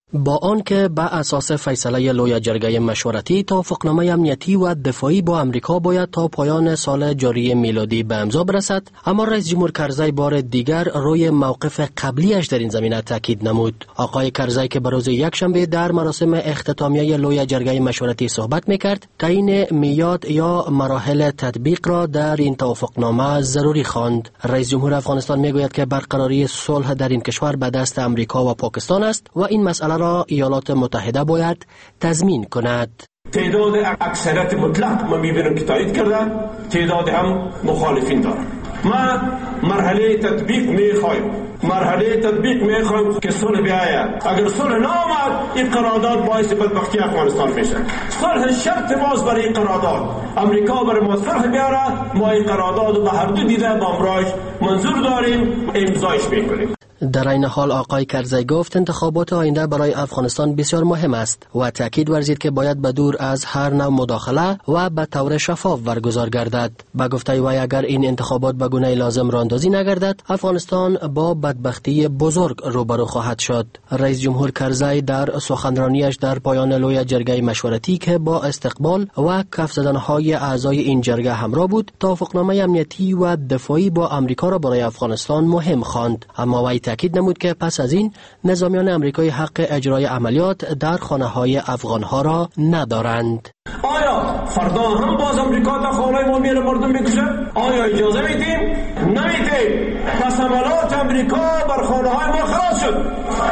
با آنکه به اساس فیصله لوی جرگه مشورتی توافقنامه امنیتی و دفاعی با امریکا باید تا پایان سال جاری میلادی به امضا برسد، اما رئیس جمهور کرزی بار دیگر روی موقف قبلیش در این زمینه تاکید نمود. آقای کرزی که بروز یکشنبه در مراسم اختتامیه لوی جرگه مشورتی صحبت میکرد، تعیین میاد یا مراحل تطبیق را در این توافقنامه ضروری خواند. رئیس جمهور افغانستان میگوید که برقراری صلح در این کشور به دست امریکا و پاکستان است و این مسئله را ایالات متحده باید تضمین کند. تعداد اکثریت مطلق ما میبینم که تایید کرده، تعداد هم مخالفین دارن. ما مرحله تطبیق میخوایم مرحله تطبیق میخوایم که صلح بیاید. اگر صلح نامد این قرارداد باعث بدبختی افغانستان میشه. صلح شرط باز برای قرارداد. امریکا برای ما صلح بیاره، ما این قرارداد به هر دو دیده با امرایش منظور داریم، امضایش میکنیم. در این حال آقای کرزی گفت انتخابات آینده برای افغانستان بسیار مهم است و تاکید ورزید که باید به دور از هر نوع مداخله و به طور شفاف برگزار گردد. به گفته وی اگر این انتخابات به گونه لازم راهاندازی نگردد، افغانستان با بدبختی بزرگ روبرو خواهد شد. رئیس جمهور کرزی در سخنرانیش در پایان لوی جرگه مشورتی که با استقبال و کف زدنهای اعضای این جرگه همراه بود، توافقنامه امنیتی و دفاعی با امریکا را برای افغانستان مهم خواند، اما وی تاکید نمود که پس از این نظامیان امریکایی حق اجرای عملیات در خانه‌های افغان‌ها را ندارند. آیا فردا هم باز امریکا تا خانه ما میره مردم میکشه؟ آیا اجازه میدیم؟ نمیدیم. پس عملیات امریکا بر خانه‌های ما خلاص شد.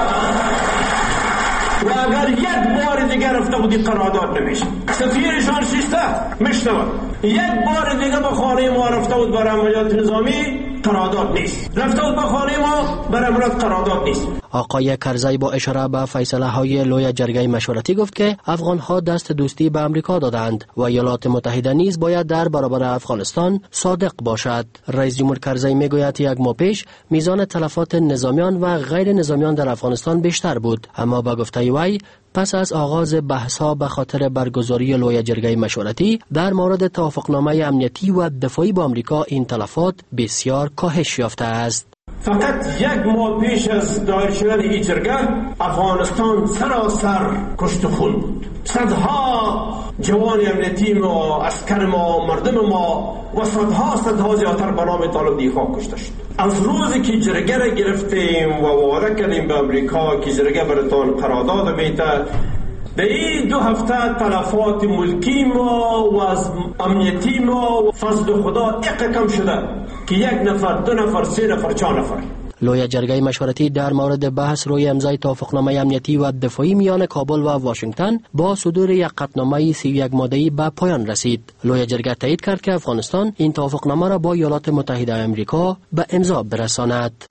و اگر یک بار دیگر رفته بودی قرارداد نمیشه. سفیرشان شیسته میشنود. یک بار دیگر به خانه ما رفته بود برای عملیات نظامی، قرارداد نیست. رفته بود به خانه ما برای عملیات قرارداد نیست. آقای کرزی با اشاره به فیصله های لوی جرگه مشورتی گفت که افغان ها دست دوستی به امریکا دادند و ایالات متحده نیز باید در برابر افغانستان صادق باشد. رئیس جمهور کرزی میگوید یک ماه پیش میزان تلفات نظامیان و غیر نظامیان در افغانستان بیشتر بود، اما با گفته وی پس از آغاز بحث‌ها به خاطر برگزاری لوی جرگه مشورتی در مورد توافقنامه امنیتی و دفاعی با امریکا این تلفات بسیار کاهش یافته است. فقط یک ماه پیش از دایر شدن این جرگه افغانستان سراسر کشت خون بود. صدها جوان امنیتی ما، عسکر ما، مردم ما و صدها صدها زیادتر به نام طالب دیخا کشته شد. از روزی که جرگه را گرفتیم و وعده کردیم به امریکا که جرگه براتون قرارداد میده، در این دو هفته تلفات ملکی ما و از امنیتی ما فضل خدا اقا کم شده که یک نفر، دو نفر، سه نفر، چهار نفر. لوی جرگه مشورتی در مورد بحث روی امضای توافقنامه امنیتی و دفاعی میان کابل و واشنگتن با صدور یک قطعنامه سی و یک ماده‌ای به پایان رسید. لوی جرگه تایید کرد که افغانستان این توافقنامه را با ایالات متحده آمریکا به امضا برساند.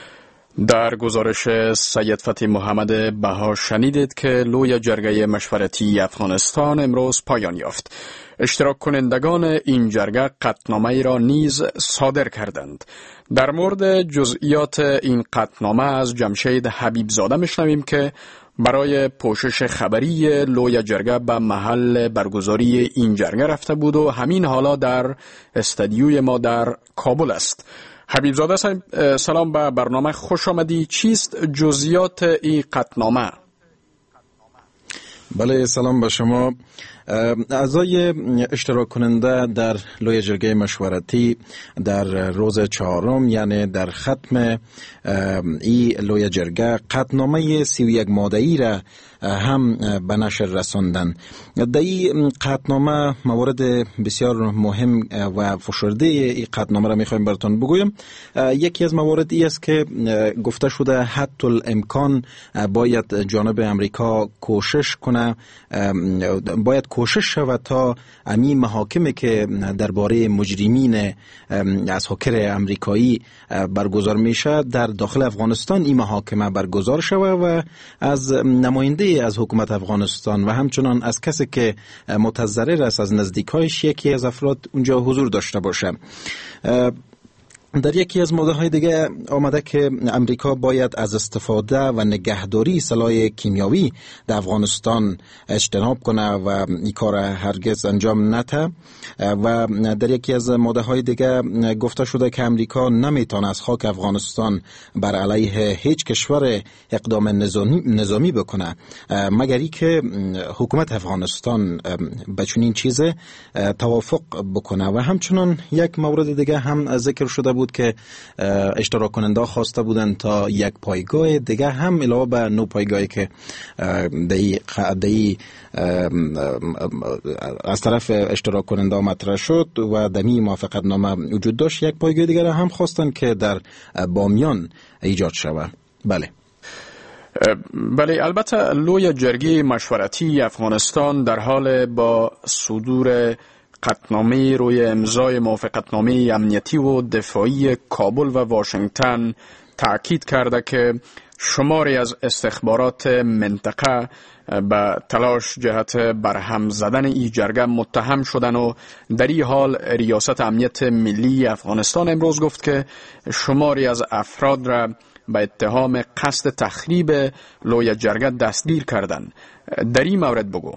در گزارش سید فتحی محمد بها شنیدید که لوی جرگه مشورتی افغانستان امروز پایان یافت. اشتراک کنندگان این جرگه قطعنامه را نیز صادر کردند. در مورد جزئیات این قطعنامه از جمشید حبیب زاده میشنویم که برای پوشش خبری لوی جرگه به محل برگزاری این جرگه رفته بود و همین حالا در استودیوی ما در کابل است. حبیب زاده سلام، به برنامه خوش آمدی. چیست جزئیات این قطعنامه؟ بله، سلام به شما. اعضای اشتراک کننده در لوی جرگه مشورتی در روز چهارم، یعنی در ختم ای لوی جرگه، قطعنامه سی و یک ماده‌ای را هم به نشر رساندن. در این قطعنامه موارد بسیار مهم و فشرده این قطعنامه را میخوایم براتون بگویم. یکی از موارد ای است که گفته شده حتی الامکان باید جانب امریکا کوشش کنه، باید کوشش شود تا امی محاکمه که درباره مجرمین از هکر امریکایی برگزار میشه در داخل افغانستان این محاکمه برگزار شود و از نماینده از حکومت افغانستان و همچنان از کسی که متضرر است از نزدیکایش یکی از افراد اونجا حضور داشته باشه. در یکی از ماده های دیگه آمده که امریکا باید از استفاده و نگهداری سلاح کیمیاوی در افغانستان اجتناب کنه و این کار هرگز انجام نده. و در یکی از ماده های دیگه گفته شده که امریکا نمیتونه از خاک افغانستان بر علیه هیچ کشور اقدام نظامی, نظامی بکنه مگر ای که حکومت افغانستان به چنین چیز توافق بکنه. و همچنان یک مورد دیگه هم ذکر شده بود که اشتراک کننده خواسته بودند تا یک پایگاه دیگه هم علاوه بر نو پایگاهی که دی دی از طرف اشتراک کننده مطرح شد و دمی موافقت نامه وجود داشت، یک پایگاه دیگر هم خواستند که در بامیان ایجاد شود. بله بله، البته لوی جرگه مشورتی افغانستان در حال با صدور قطعنامه روی امضای موافقتنامه امنیتی و دفاعی کابل و واشنگتن تأکید کرده که شماری از استخبارات منطقه به تلاش جهت برهم زدن این جرگه متهم شدن و در این حال ریاست امنیت ملی افغانستان امروز گفت که شماری از افراد را به اتهام قصد تخریب لوی جرگه دستگیر کردن. در این مورد بگو.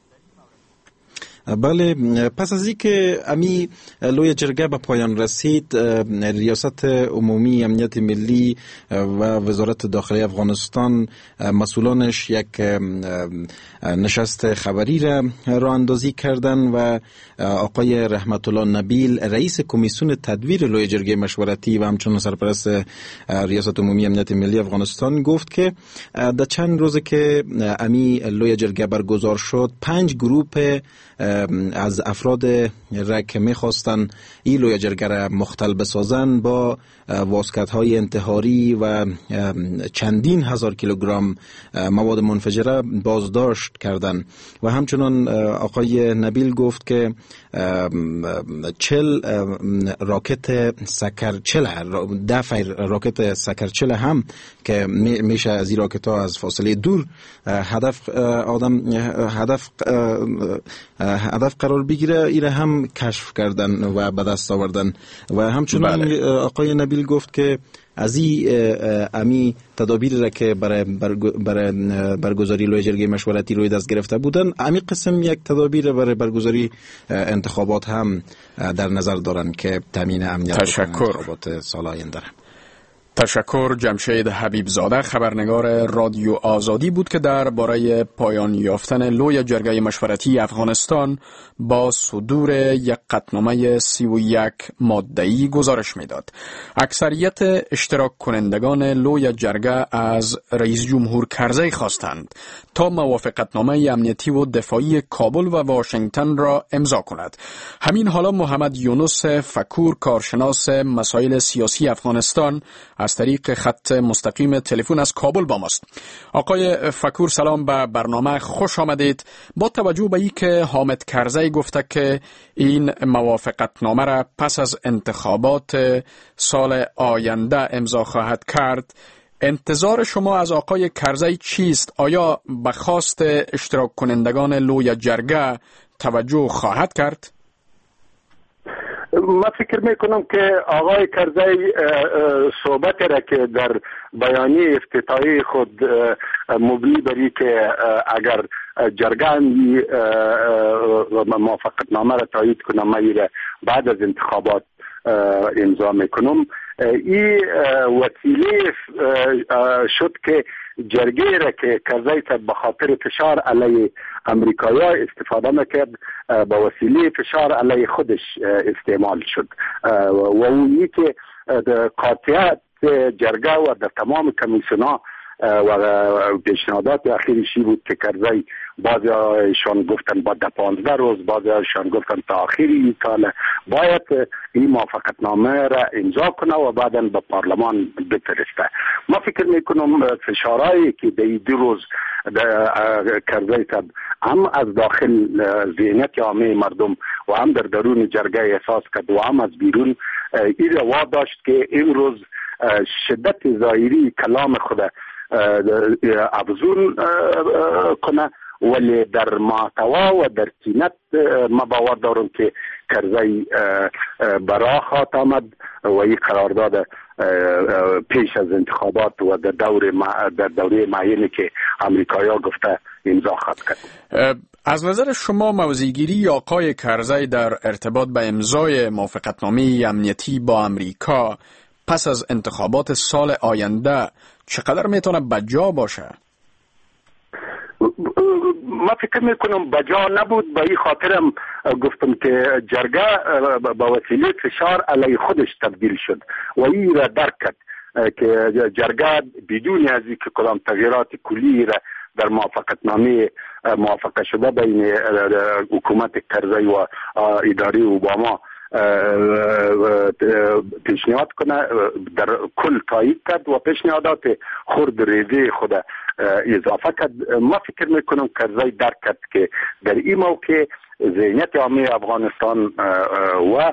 بله، پس از اینکه امی لوی جرگه به پایان رسید، ریاست عمومی امنیت ملی و وزارت داخلی افغانستان مسئولانش یک نشست خبری را راه اندازی کردن و آقای رحمت الله نبیل رئیس کمیسیون تدبیر لوی جرگه مشورتی و همچنین سرپرست ریاست عمومی امنیت ملی افغانستان گفت که در چند روز که امی لوی جرگه برگزار شد، پنج گروه از افراد را که میخواستن این لوی جرگه را مختل بسازن با واسکت های انتحاری و چندین هزار کیلوگرم مواد منفجره بازداشت کردن. و همچنان آقای نبیل گفت که چل راکت سکرچل دفع راکت سکرچل هم که میشه از این راکت ها از فاصله دور هدف آدم هدف هدف قرار بگیره، ایره هم کشف کردن و به دست آوردن. و همچنان بله. آقای نبیل گفت که از این امی تدابیر را که برای برای برگزاری لوی جرگه مشورتی روی دست گرفته بودن، امی قسم یک تدابیر برای برگزاری انتخابات هم در نظر دارن که تامین امنیت انتخابات سال آینده. تشکر. جمشید حبیب زاده، خبرنگار رادیو آزادی بود که در باره پایان یافتن لوی جرگه مشورتی افغانستان با صدور یک قطعنامه سی و یک ماده‌ای گزارش میداد. اکثریت اشتراک کنندگان لوی جرگه از رئیس جمهور کرزی خواستند تا موافقتنامه امنیتی و دفاعی کابل و واشنگتن را امضا کند. همین حالا محمد یونس فکور، کارشناس مسائل سیاسی افغانستان، از طریق خط مستقیم تلفن از کابل با ماست. آقای فکور، سلام، به برنامه خوش آمدید. با توجه به این که حامد کرزی گفته که این موافقتنامه را پس از انتخابات سال آینده امضا خواهد کرد، انتظار شما از آقای کرزی چیست؟ آیا به خواست اشتراک کنندگان لوی جرگه توجه خواهد کرد؟ من فکر میکنم که آقای کرزی صحبت را که در بیانیه افتتاحی خود مبنی بری که اگر جرگه موافقتنامه را تایید کنم من بعد از انتخابات امضا میکنم، این وسیله شد که جرگه را که کرزی به خاطر فشار علیه امریکایی استفاده میکرد به وسیله فشار علیه خودش استعمال شد و اونی که قاطعیت جرگه و در تمام کمیسیون‌ها و پیشنهادات اخیرشی بود که کرزی بعضی هایشان گفتن بعد پانزده روز، بعضی هایشان گفتن تا آخری این سال باید این موافقتنامه را امضا کنه و بعدا به پارلمان بفرسته. ما فکر میکنم فشارهایی که در دو روز کرزی هم از داخل ذهنیت عامه مردم و هم در درون جرگه احساس کرد و هم از بیرون این روا داشت که امروز شدت ظاهری کلام خود افزون کنه ولی در محتوا و در تینت ما باور دارم که کرزی برا خواهد آمد و این قرارداد پیش از انتخابات و در دور در دوره معینی که امریکایا گفته امضا خواهد کرد. از نظر شما موضع‌گیری آقای کرزی در ارتباط به امضای موافقتنامه امنیتی با امریکا پس از انتخابات سال آینده چقدر میتونه بجا باشه؟ ما فکر میکنم بجا نبود، به این خاطرم گفتم که جرگه با وسیله فشار علیه خودش تبدیل شد و این را درک کرد که جرگه بدون از اینکه کدام تغییرات کلی را در موافقتنامه موافقه شده بین حکومت کرزی و اداره اوباما پیشنهاد کنه در کل تایید کرد و پیشنهادات خرد ریزی خود اضافه کرد. ما فکر میکنم کرزی درک کرد که در این موقع ذهنیت عامه افغانستان و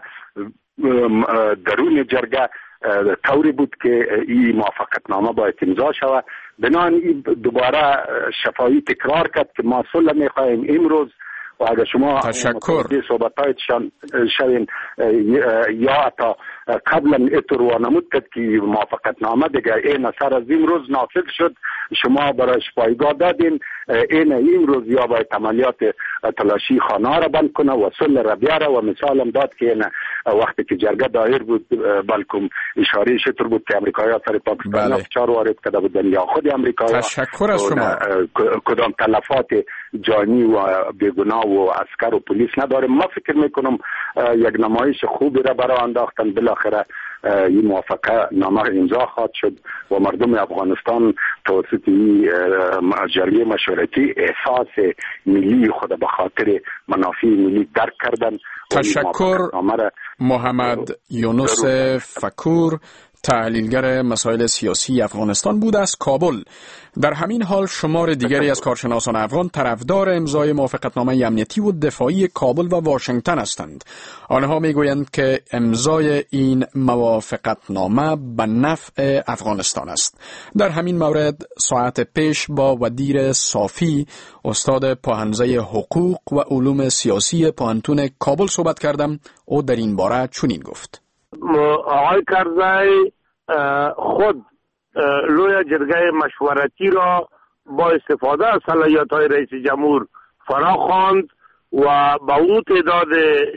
درون جرگه طوری بود که این موافقتنامه باید امضا شود. بنابراین دوباره شفاهی تکرار کرد که ما صلح میخواهیم امروز و اگر شما تشکر صحبتایتشان شوین یا تا قبلا اتر و نمود کرد که موافقتنامه دیگه این سر از امروز نافذ شد، شما برایش پایگاه دادین، این امروز یا باید عملیات تلاشی خانه را بند کنه و صلح را بیاره و مثالم داد که این وقتی که جرگه دایر بود بلکم اشاره شطور بود که امریکایی سر پاکستان افچار وارد کرده بودن یا خود امریکایی. تشکر از شما. کدام تلفات جانی و بیگناه و عسکر و پلیس نداره. ما فکر میکنم یک نمایش خوبی را برای انداختن، بالاخره این موافقه نامه امضا خواهد شد و مردم افغانستان توسط این جرگه مشورتی احساس ملی خود به خاطر منافع ملی درک کردن. تشکر محمد یونس فکور، تحلیلگر مسائل سیاسی افغانستان بود از کابل. در همین حال شمار دیگری از کارشناسان افغان طرفدار امضای موافقتنامه امنیتی و دفاعی کابل و واشنگتن هستند. آنها میگویند که امضای این موافقتنامه به نفع افغانستان است. در همین مورد ساعت پیش با ودیر صافی، استاد پاهنزه حقوق و علوم سیاسی پوهنتون کابل صحبت کردم. او در این باره چنین گفت: آقای کرزی خود لوی جرگه مشورتی را با استفاده از صلاحیت‌های رئیس جمهور فراخواند و با اون تعداد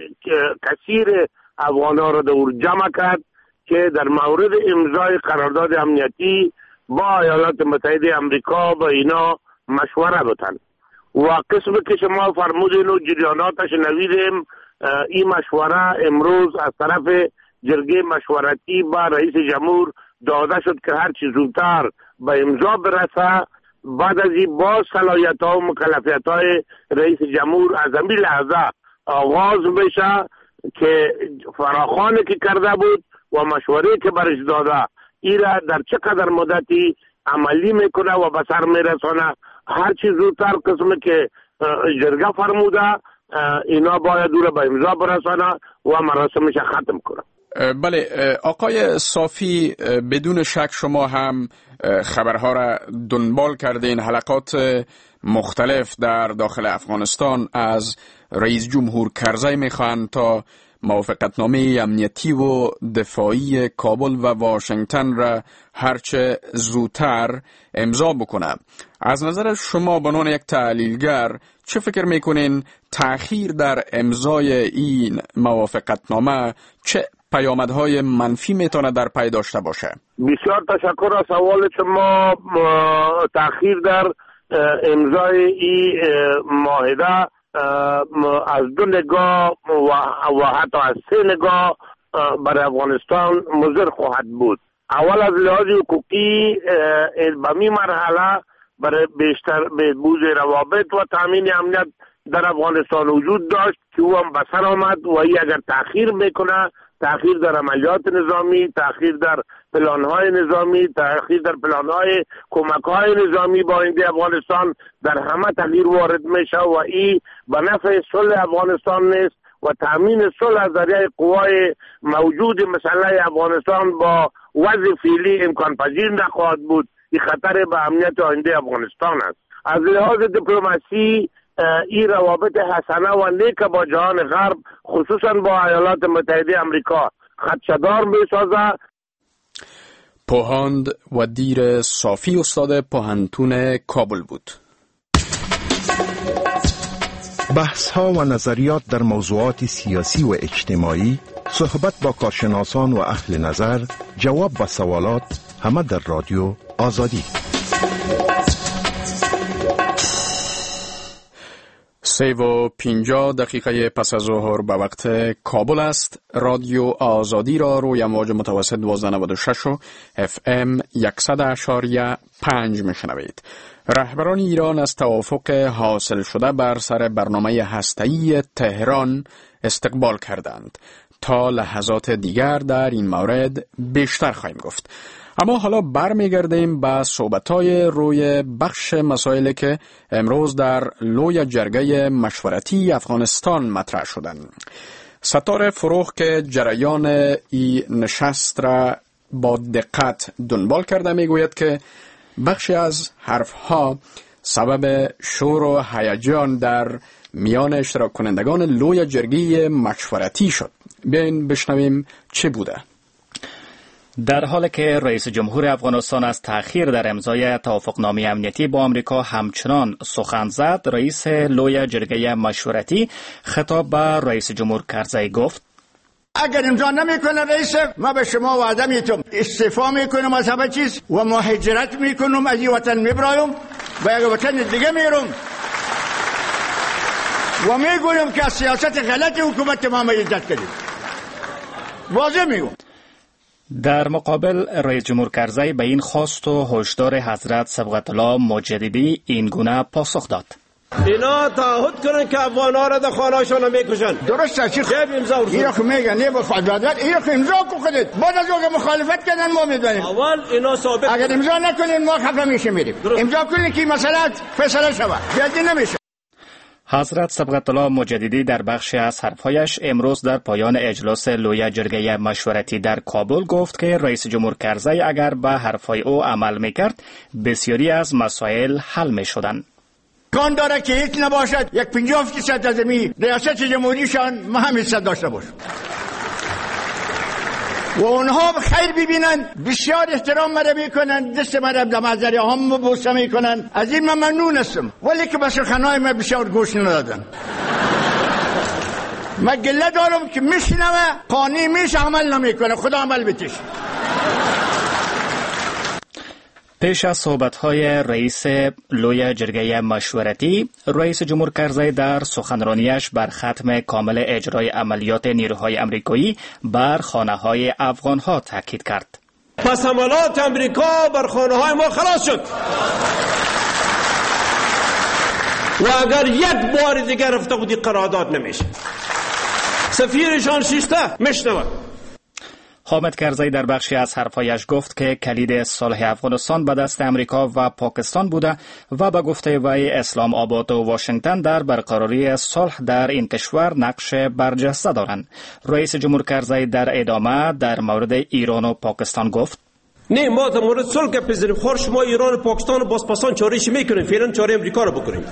کثیر افغان‌ها را دور جمع کرد که در مورد امضای قرارداد امنیتی با ایالات متحده امریکا با اینا مشوره بتن و قسم که شما فرمودین و جریاناتش نویدیم. این مشوره امروز از طرف جرگه مشورتی با رئیس جمهور داده شد که هر چی زودتر به امضا برسه. بعد از این با صلاحیت ها و مکلفیت های رئیس جمهور از همین لحظه آغاز بشه که فراخوانی که کرده بود و مشوره که برش داده این را در چقدر مدتی عملی میکنه و به سر میرسانه. هر چی زودتر قسم که جرگه فرموده اینا باید او را به امضا برسانه و مراسمش ختم کنه. بله آقای صافی، بدون شک شما هم خبرها را دنبال کردین. حلقات مختلف در داخل افغانستان از رئیس جمهور کرزی میخواهند تا موافقتنامه امنیتی و دفاعی کابل و واشنگتن را هرچه زودتر امضا بکنه. از نظر شما به عنوان یک تحلیلگر چه فکر میکنین تأخیر در امضای این موافقتنامه چه پیامدهای منفی میتونه در پی داشته باشه؟ بسیار تشکر از سوال شما. تأخیر در امضای این معاهده از دو نگاه و حتی از سه نگاه برای افغانستان مضر خواهد بود. اول از لحاظ حقوقی به می مرحله برای بیشتر بهبود روابط و تامین امنیت در افغانستان وجود داشت که او هم بسر آمد و ای اگر تأخیر میکنه، تأخیر در عملیات نظامی، تأخیر در پلانهای نظامی، تأخیر در پلانهای کمکهای نظامی با آینده افغانستان در همه تغییر وارد میشه و این به نفع صلح افغانستان نیست و تامین صلح از ذریعه قوای موجود مسلح افغانستان با وضع فعلی امکان پذیر نخواهد بود. این خطر به امنیت آینده افغانستان است. از لحاظ دیپلماسی این روابط حسنه و نیک با جهان غرب خصوصا با ایالات متحده آمریکا خدشه‌دار می‌سازد. پوهاند و دیر صافی استاد پوهنتون کابل بود. بحث ها و نظریات در موضوعات سیاسی و اجتماعی، صحبت با کارشناسان و اهل نظر، جواب به سوالات، همه در رادیو آزادی. سه و پینجا دقیقه پس از ظهر به وقت کابل است. رادیو آزادی را روی امواج متوسط دوازده نود و شش و اف ام صد اشاریه پنج میشنوید. رهبران ایران از توافق حاصل شده بر سر برنامه هسته‌ای تهران استقبال کردند. تا لحظات دیگر در این مورد بیشتر خواهیم گفت. اما حالا برمیگردیم به صحبت‌های روی بخش مسائلی که امروز در لوی جرگه مشورتی افغانستان مطرح شدند. ستاره فروغ که جریان این نشست را با دقت دنبال کرده میگوید که بخشی از حرفها سبب شور و هیجان در میان اشتراک کنندگان لوی جرگه مشورتی شد. بیاین بشنویم چه بوده. در حالی که رئیس جمهور افغانستان از تأخیر در امضای توافقنامه امنیتی با آمریکا همچنان سخن زد، رئیس لوی جرگه مشورتی خطاب به رئیس جمهور کرزی گفت: اگر امضا نمیکنه رئیس، ما به شما وعده میتم استعفا میکنم از همه چیز و مهاجرت میکنم، از این وطن میبرایم و یک وطن دیگه میرم و میگویم که از سیاست غلط حکومت ما ایجاد کردیم. واضح میگم. در مقابل رئیس جمهور کرزی به این خواست و هشدار حضرت صبغت الله مجددی این گونه پاسخ داد: اینا تعهد کنن که افغان‌ها را در خانه‌شان نمی‌کشن. درسته چی خب امضا اینا که میگن نه به فدادت اینا که امضا کنید، بعد از اون مخالفت کردن ما میدونیم. اول اینا ثابت اگر امضا نکنین ما خفه میشیم میریم. امضا کنین که مسئله فیصله شود. جدی نمیشه. حضرت صبغت الله مجددی در بخشی از حرفهایش امروز در پایان اجلاس لوی جرگه مشورتی در کابل گفت که رئیس جمهور کرزی اگر به حرفهای او عمل میکرد بسیاری از مسائل حل میشدند. کان داره که هیچ نباشد یک پنجاه فیصد از می ریاست جمهوریشان ما هم حصه داشته باش و اونها خیر ببینن، بسیار احترام مرا میکنن، دست مرا در منظر هم بوسه میکنن، از این من ممنون هستم، ولی که به سخنهای من بسیار گوش ندادن. من گله دارم که میشنوه قانع میشه عمل نمیکنه، خدا عمل بتیش. پیش از صحبت‌های رئیس لوی جرگه مشورتی، رئیس جمهور کرزی در سخنرانیش بر ختم کامل اجرای عملیات نیروهای امریکایی بر خانه‌های افغان‌ها تاکید کرد. پس حملات امریکا بر خانه‌های ما خلاص شد و اگر یک بار دیگر رفته بودی قرارداد نمیشه. سفیرشان شیسته میشنوه. حامد کرزی در بخشی از حرفایش گفت که کلید صلح افغانستان به دست امریکا و پاکستان بوده و به گفته وی اسلام آباد و واشنگتن در برقراری صلح در این کشور نقش برجسته دارند. رئیس جمهور کرزی در ادامه در مورد ایران و پاکستان گفت: نه، ما در مورد صلح گپ بزنیم، خور شما ایران و پاکستان و بازپسان چاره‌اش میکنیم، فعلا چاره امریکا رو بکنیم.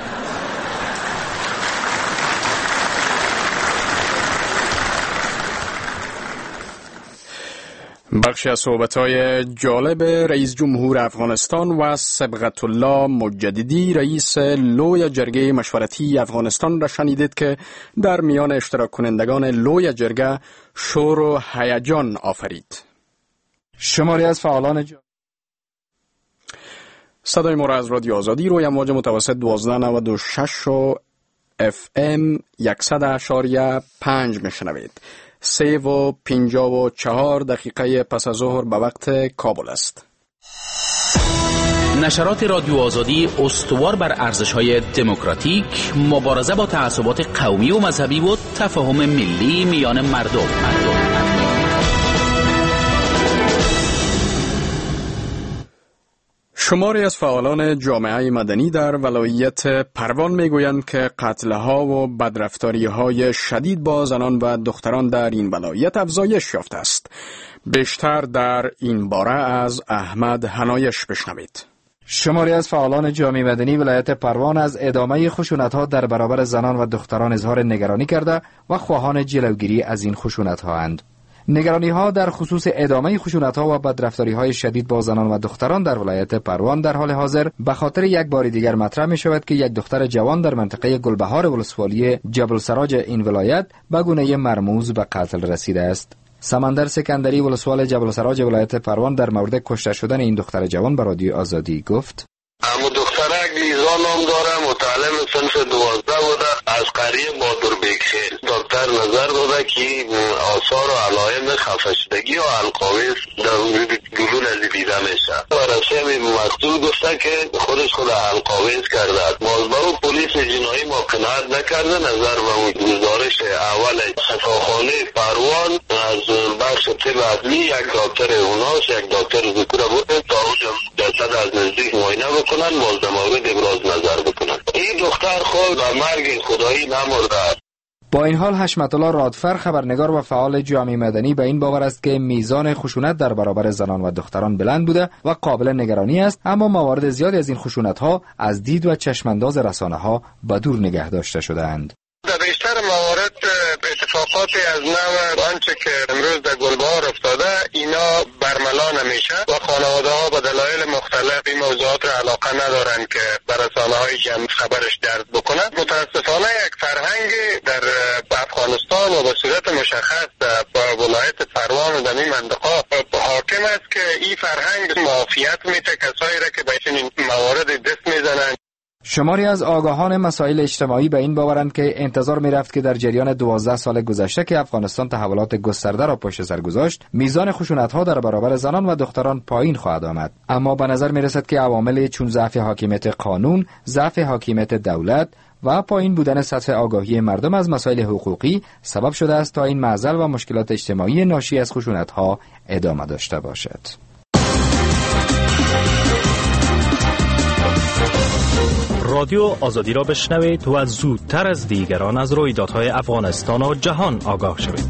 بخشی از صحبت‌های جالب رئیس جمهور افغانستان و صبغت الله مجددی رئیس لوی جرگه مشورتی افغانستان را شنیدید که در میان اشتراک کنندگان لوی جرگه شور و هیجان آفرید. شماری از فعالان ج... صدای ما را از رادیو آزادی روی امواج متوسط دوازده نود و شش و اف ام صد اشاریه پنج میشنوید. سه و پنجاه و چهار دقیقه پس از ظهر به وقت کابل است. نشرات رادیو آزادی استوار بر ارزش‌های دموکراتیک، مبارزه با تعصبات قومی و مذهبی و تفاهم ملی میان مردم. مردم. شماری از فعالان جامعه مدنی در ولایت پروان میگویند که قتل‌ها و بدرفتاری‌های شدید با زنان و دختران در این ولایت افزایش یافته است. بیشتر در این باره از احمد حنایش بشنوید. شماری از فعالان جامعه مدنی ولایت پروان از ادامه خشونت‌ها در برابر زنان و دختران اظهار نگرانی کرده و خواهان جلوگیری از این خشونت‌ها اند. نگرانی‌ها در خصوص ادامه خشونت‌ها و بدرفتاری‌های شدید با زنان و دختران در ولایت پروان در حال حاضر به خاطر یک بار دیگر مطرح می‌شود که یک دختر جوان در منطقه گلبهار ولسوالی جبل سراج این ولایت به گونه مرموز به قتل رسیده است. سمندر سکندری ولسوال جبل سراج ولایت پروان در مورد کشته شدن این دختر جوان به رادیو آزادی گفت: امو دخترک لیزا نام داره، متعلم صنف دوازده بوده، از قریه بادربیک خیل. دکتر نظر داده که آثار و علائم خفشدگی و القاویز در وجود گلول از دیده میشه و رسیم مقتول گفته که خودش خود القاویز کرده. بازبرو پلیس جنایی ما قناعت نکرده. نظر به گزارش اول شفاخانه پروان از بخش طب عدلی یک دکتر اوناس یک دکتر ذکر بود تا اونجا جسد از نزدیک معاینه بکنن، باز در مورد ابراز نظر بکنن. این دختر خود به مرگ خدایی نمرده. با این حال حشمت الله رادفر خبرنگار و فعال جامعه مدنی به این باور است که میزان خشونت در برابر زنان و دختران بلند بوده و قابل نگرانی است، اما موارد زیادی از این خشونت‌ها از دید و چشمانداز رسانه‌ها به دور نگه داشته شده‌اند. در بیشتر موارد اتفاقاتی از نوع آنچه که امروز در گلبهار افتاده اینا برملا نمیشه و خانواده ها به دلایل مختلف این موضوعات را علاقه ندارن که بر رسانه های جمع خبرش درد بکنند. متاسفانه یک فرهنگ در افغانستان و به صورت مشخص در ولایت پروان و در این منطقه حاکم است که این فرهنگ معافیت میده کسایی را که به این موارد دست میزنند. شماری از آگاهان مسائل اجتماعی به این باورند که انتظار می‌رفت که در جریان دوازده سال گذشته که افغانستان تحولات گسترده را پشت سر گذاشت، میزان خشونت‌ها در برابر زنان و دختران پایین خواهد آمد. اما به نظر می‌رسد که عوامل چون ضعف حاکمیت قانون، ضعف حاکمیت دولت و پایین بودن سطح آگاهی مردم از مسائل حقوقی سبب شده است تا این معضل و مشکلات اجتماعی ناشی از خشونت‌ها ادامه داشته باشد. رادیو آزادی را بشنوید و زودتر از دیگران از رویدادهای افغانستان و جهان آگاه شوید.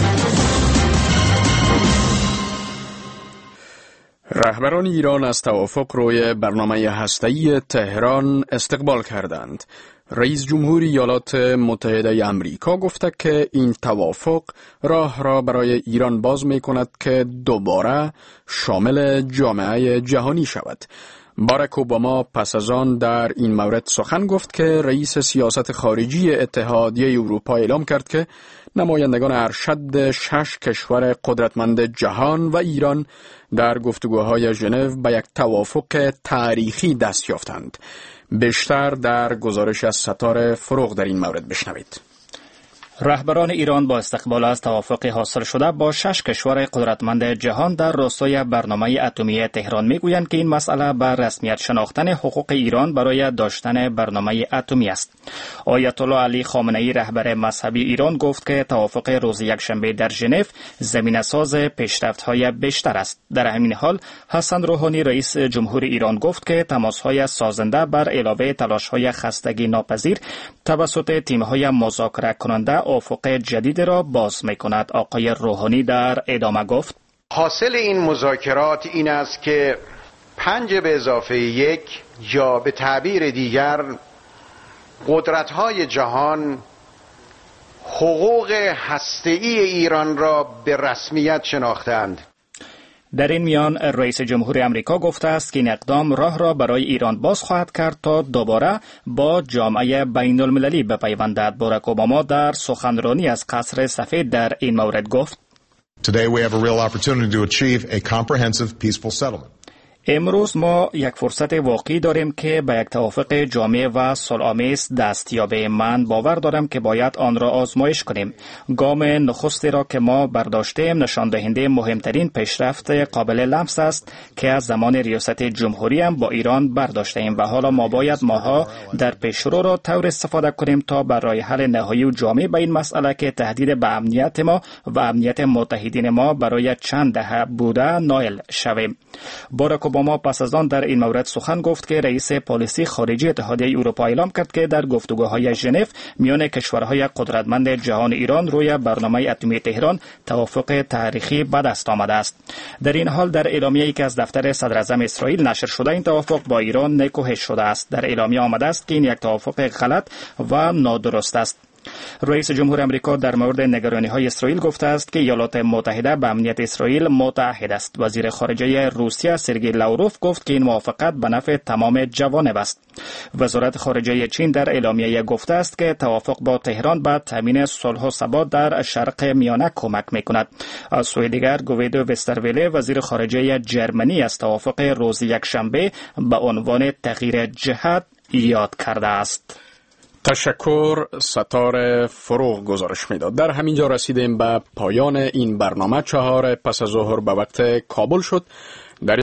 رهبران ایران از توافق روی برنامه هسته‌ای تهران استقبال کردند. رئیس جمهور ایالات متحده آمریکا گفته که این توافق راه را برای ایران باز می کند که دوباره شامل جامعه جهانی شود. باراک اوباما پس از آن در این مورد سخن گفت که رئیس سیاست خارجی اتحادیه اروپا اعلام کرد که نمایندگان ارشد شش کشور قدرتمند جهان و ایران در گفتگوهای ژنو به یک توافق تاریخی دست یافتند. بیشتر در گزارش از ستاره فروغ در این مورد بشنوید. رهبران ایران با استقبال از توافق حاصل شده با شش کشور قدرتمند جهان در راستای برنامه اتمی تهران میگویند که این مسئله بر رسمیت شناختن حقوق ایران برای داشتن برنامه اتمی است. آیت الله علی خامنه‌ای رهبر مذهبی ایران گفت که توافق روز یکشنبه در ژنو زمینه‌ساز پیشرفت‌های بیشتر است. در همین حال حسن روحانی رئیس جمهور ایران گفت که تماس‌های سازنده بر علاوه تلاش‌های خستگی ناپذیر توسط تیم‌های مذاکره کننده افق جدید را باز می کند. آقای روحانی در ادامه گفت حاصل این مذاکرات این است که پنج به اضافه یک یا به تعبیر دیگر قدرت‌های جهان حقوق هسته‌ای ایران را به رسمیت شناختند. در این میان رئیس جمهور امریکا گفته است که این اقدام راه را برای ایران باز خواهد کرد تا دوباره با جامعه بین المللی بپیوندد. باراک اوباما در سخنرانی از قصر سفید در این مورد گفت Today we have a real opportunity to achieve a comprehensive peaceful settlement. امروز ما یک فرصت واقعی داریم که به یک توافق جامع و صلح‌آمیز دست یابیم. من باور دارم که باید آن را آزمایش کنیم. گام نخستی را که ما برداشتیم نشان دهنده مهمترین پیشرفت قابل لمس است که از زمان ریاست جمهوری هم با ایران برداشتیم و حالا ما باید ماها در پیشرو را طور استفاده کنیم تا برای حل نهایی و جامع به این مسئله که تهدید به امنیت ما و امنیت متحدین ما برای چند دهه بوده نائل شویم. باراک اوباما پس از آن در این مورد سخن گفت که رئیس پالیسی خارجی اتحادیه اروپا اعلام کرد که در گفتگوهای ژنو میان کشورهای قدرتمند جهان ایران روی برنامه اتمی تهران توافق تاریخی به دست آمده است. در این حال در اعلامیه‌ای که از دفتر صدر اعظم اسرائیل نشر شده این توافق با ایران نکوهش شده است. در اعلامیه آمده است که این یک توافق غلط و نادرست است. رئیس جمهور امریکا در مورد نگرانی‌های اسرائیل گفته است که ایالات متحده به امنیت اسرائیل متعهد است. وزیر خارجه روسیه سرگئی لاوروف گفت که این موافقت به نفع تمام جوانب است. وزارت خارجه چین در اعلامیه گفته است که توافق با تهران به تامین صلح و ثبات در شرق میانه کمک می‌کند. از سوی دیگر گویدو وسترویله وزیر خارجه جرمنی از توافق روز یکشنبه به عنوان تغییر جهت یاد کرده است. تشکر. ستاره فروغ گزارش میداد. در همین جا رسیدیم به پایان این برنامه. چهار پس از ظهر به وقت کابل شد.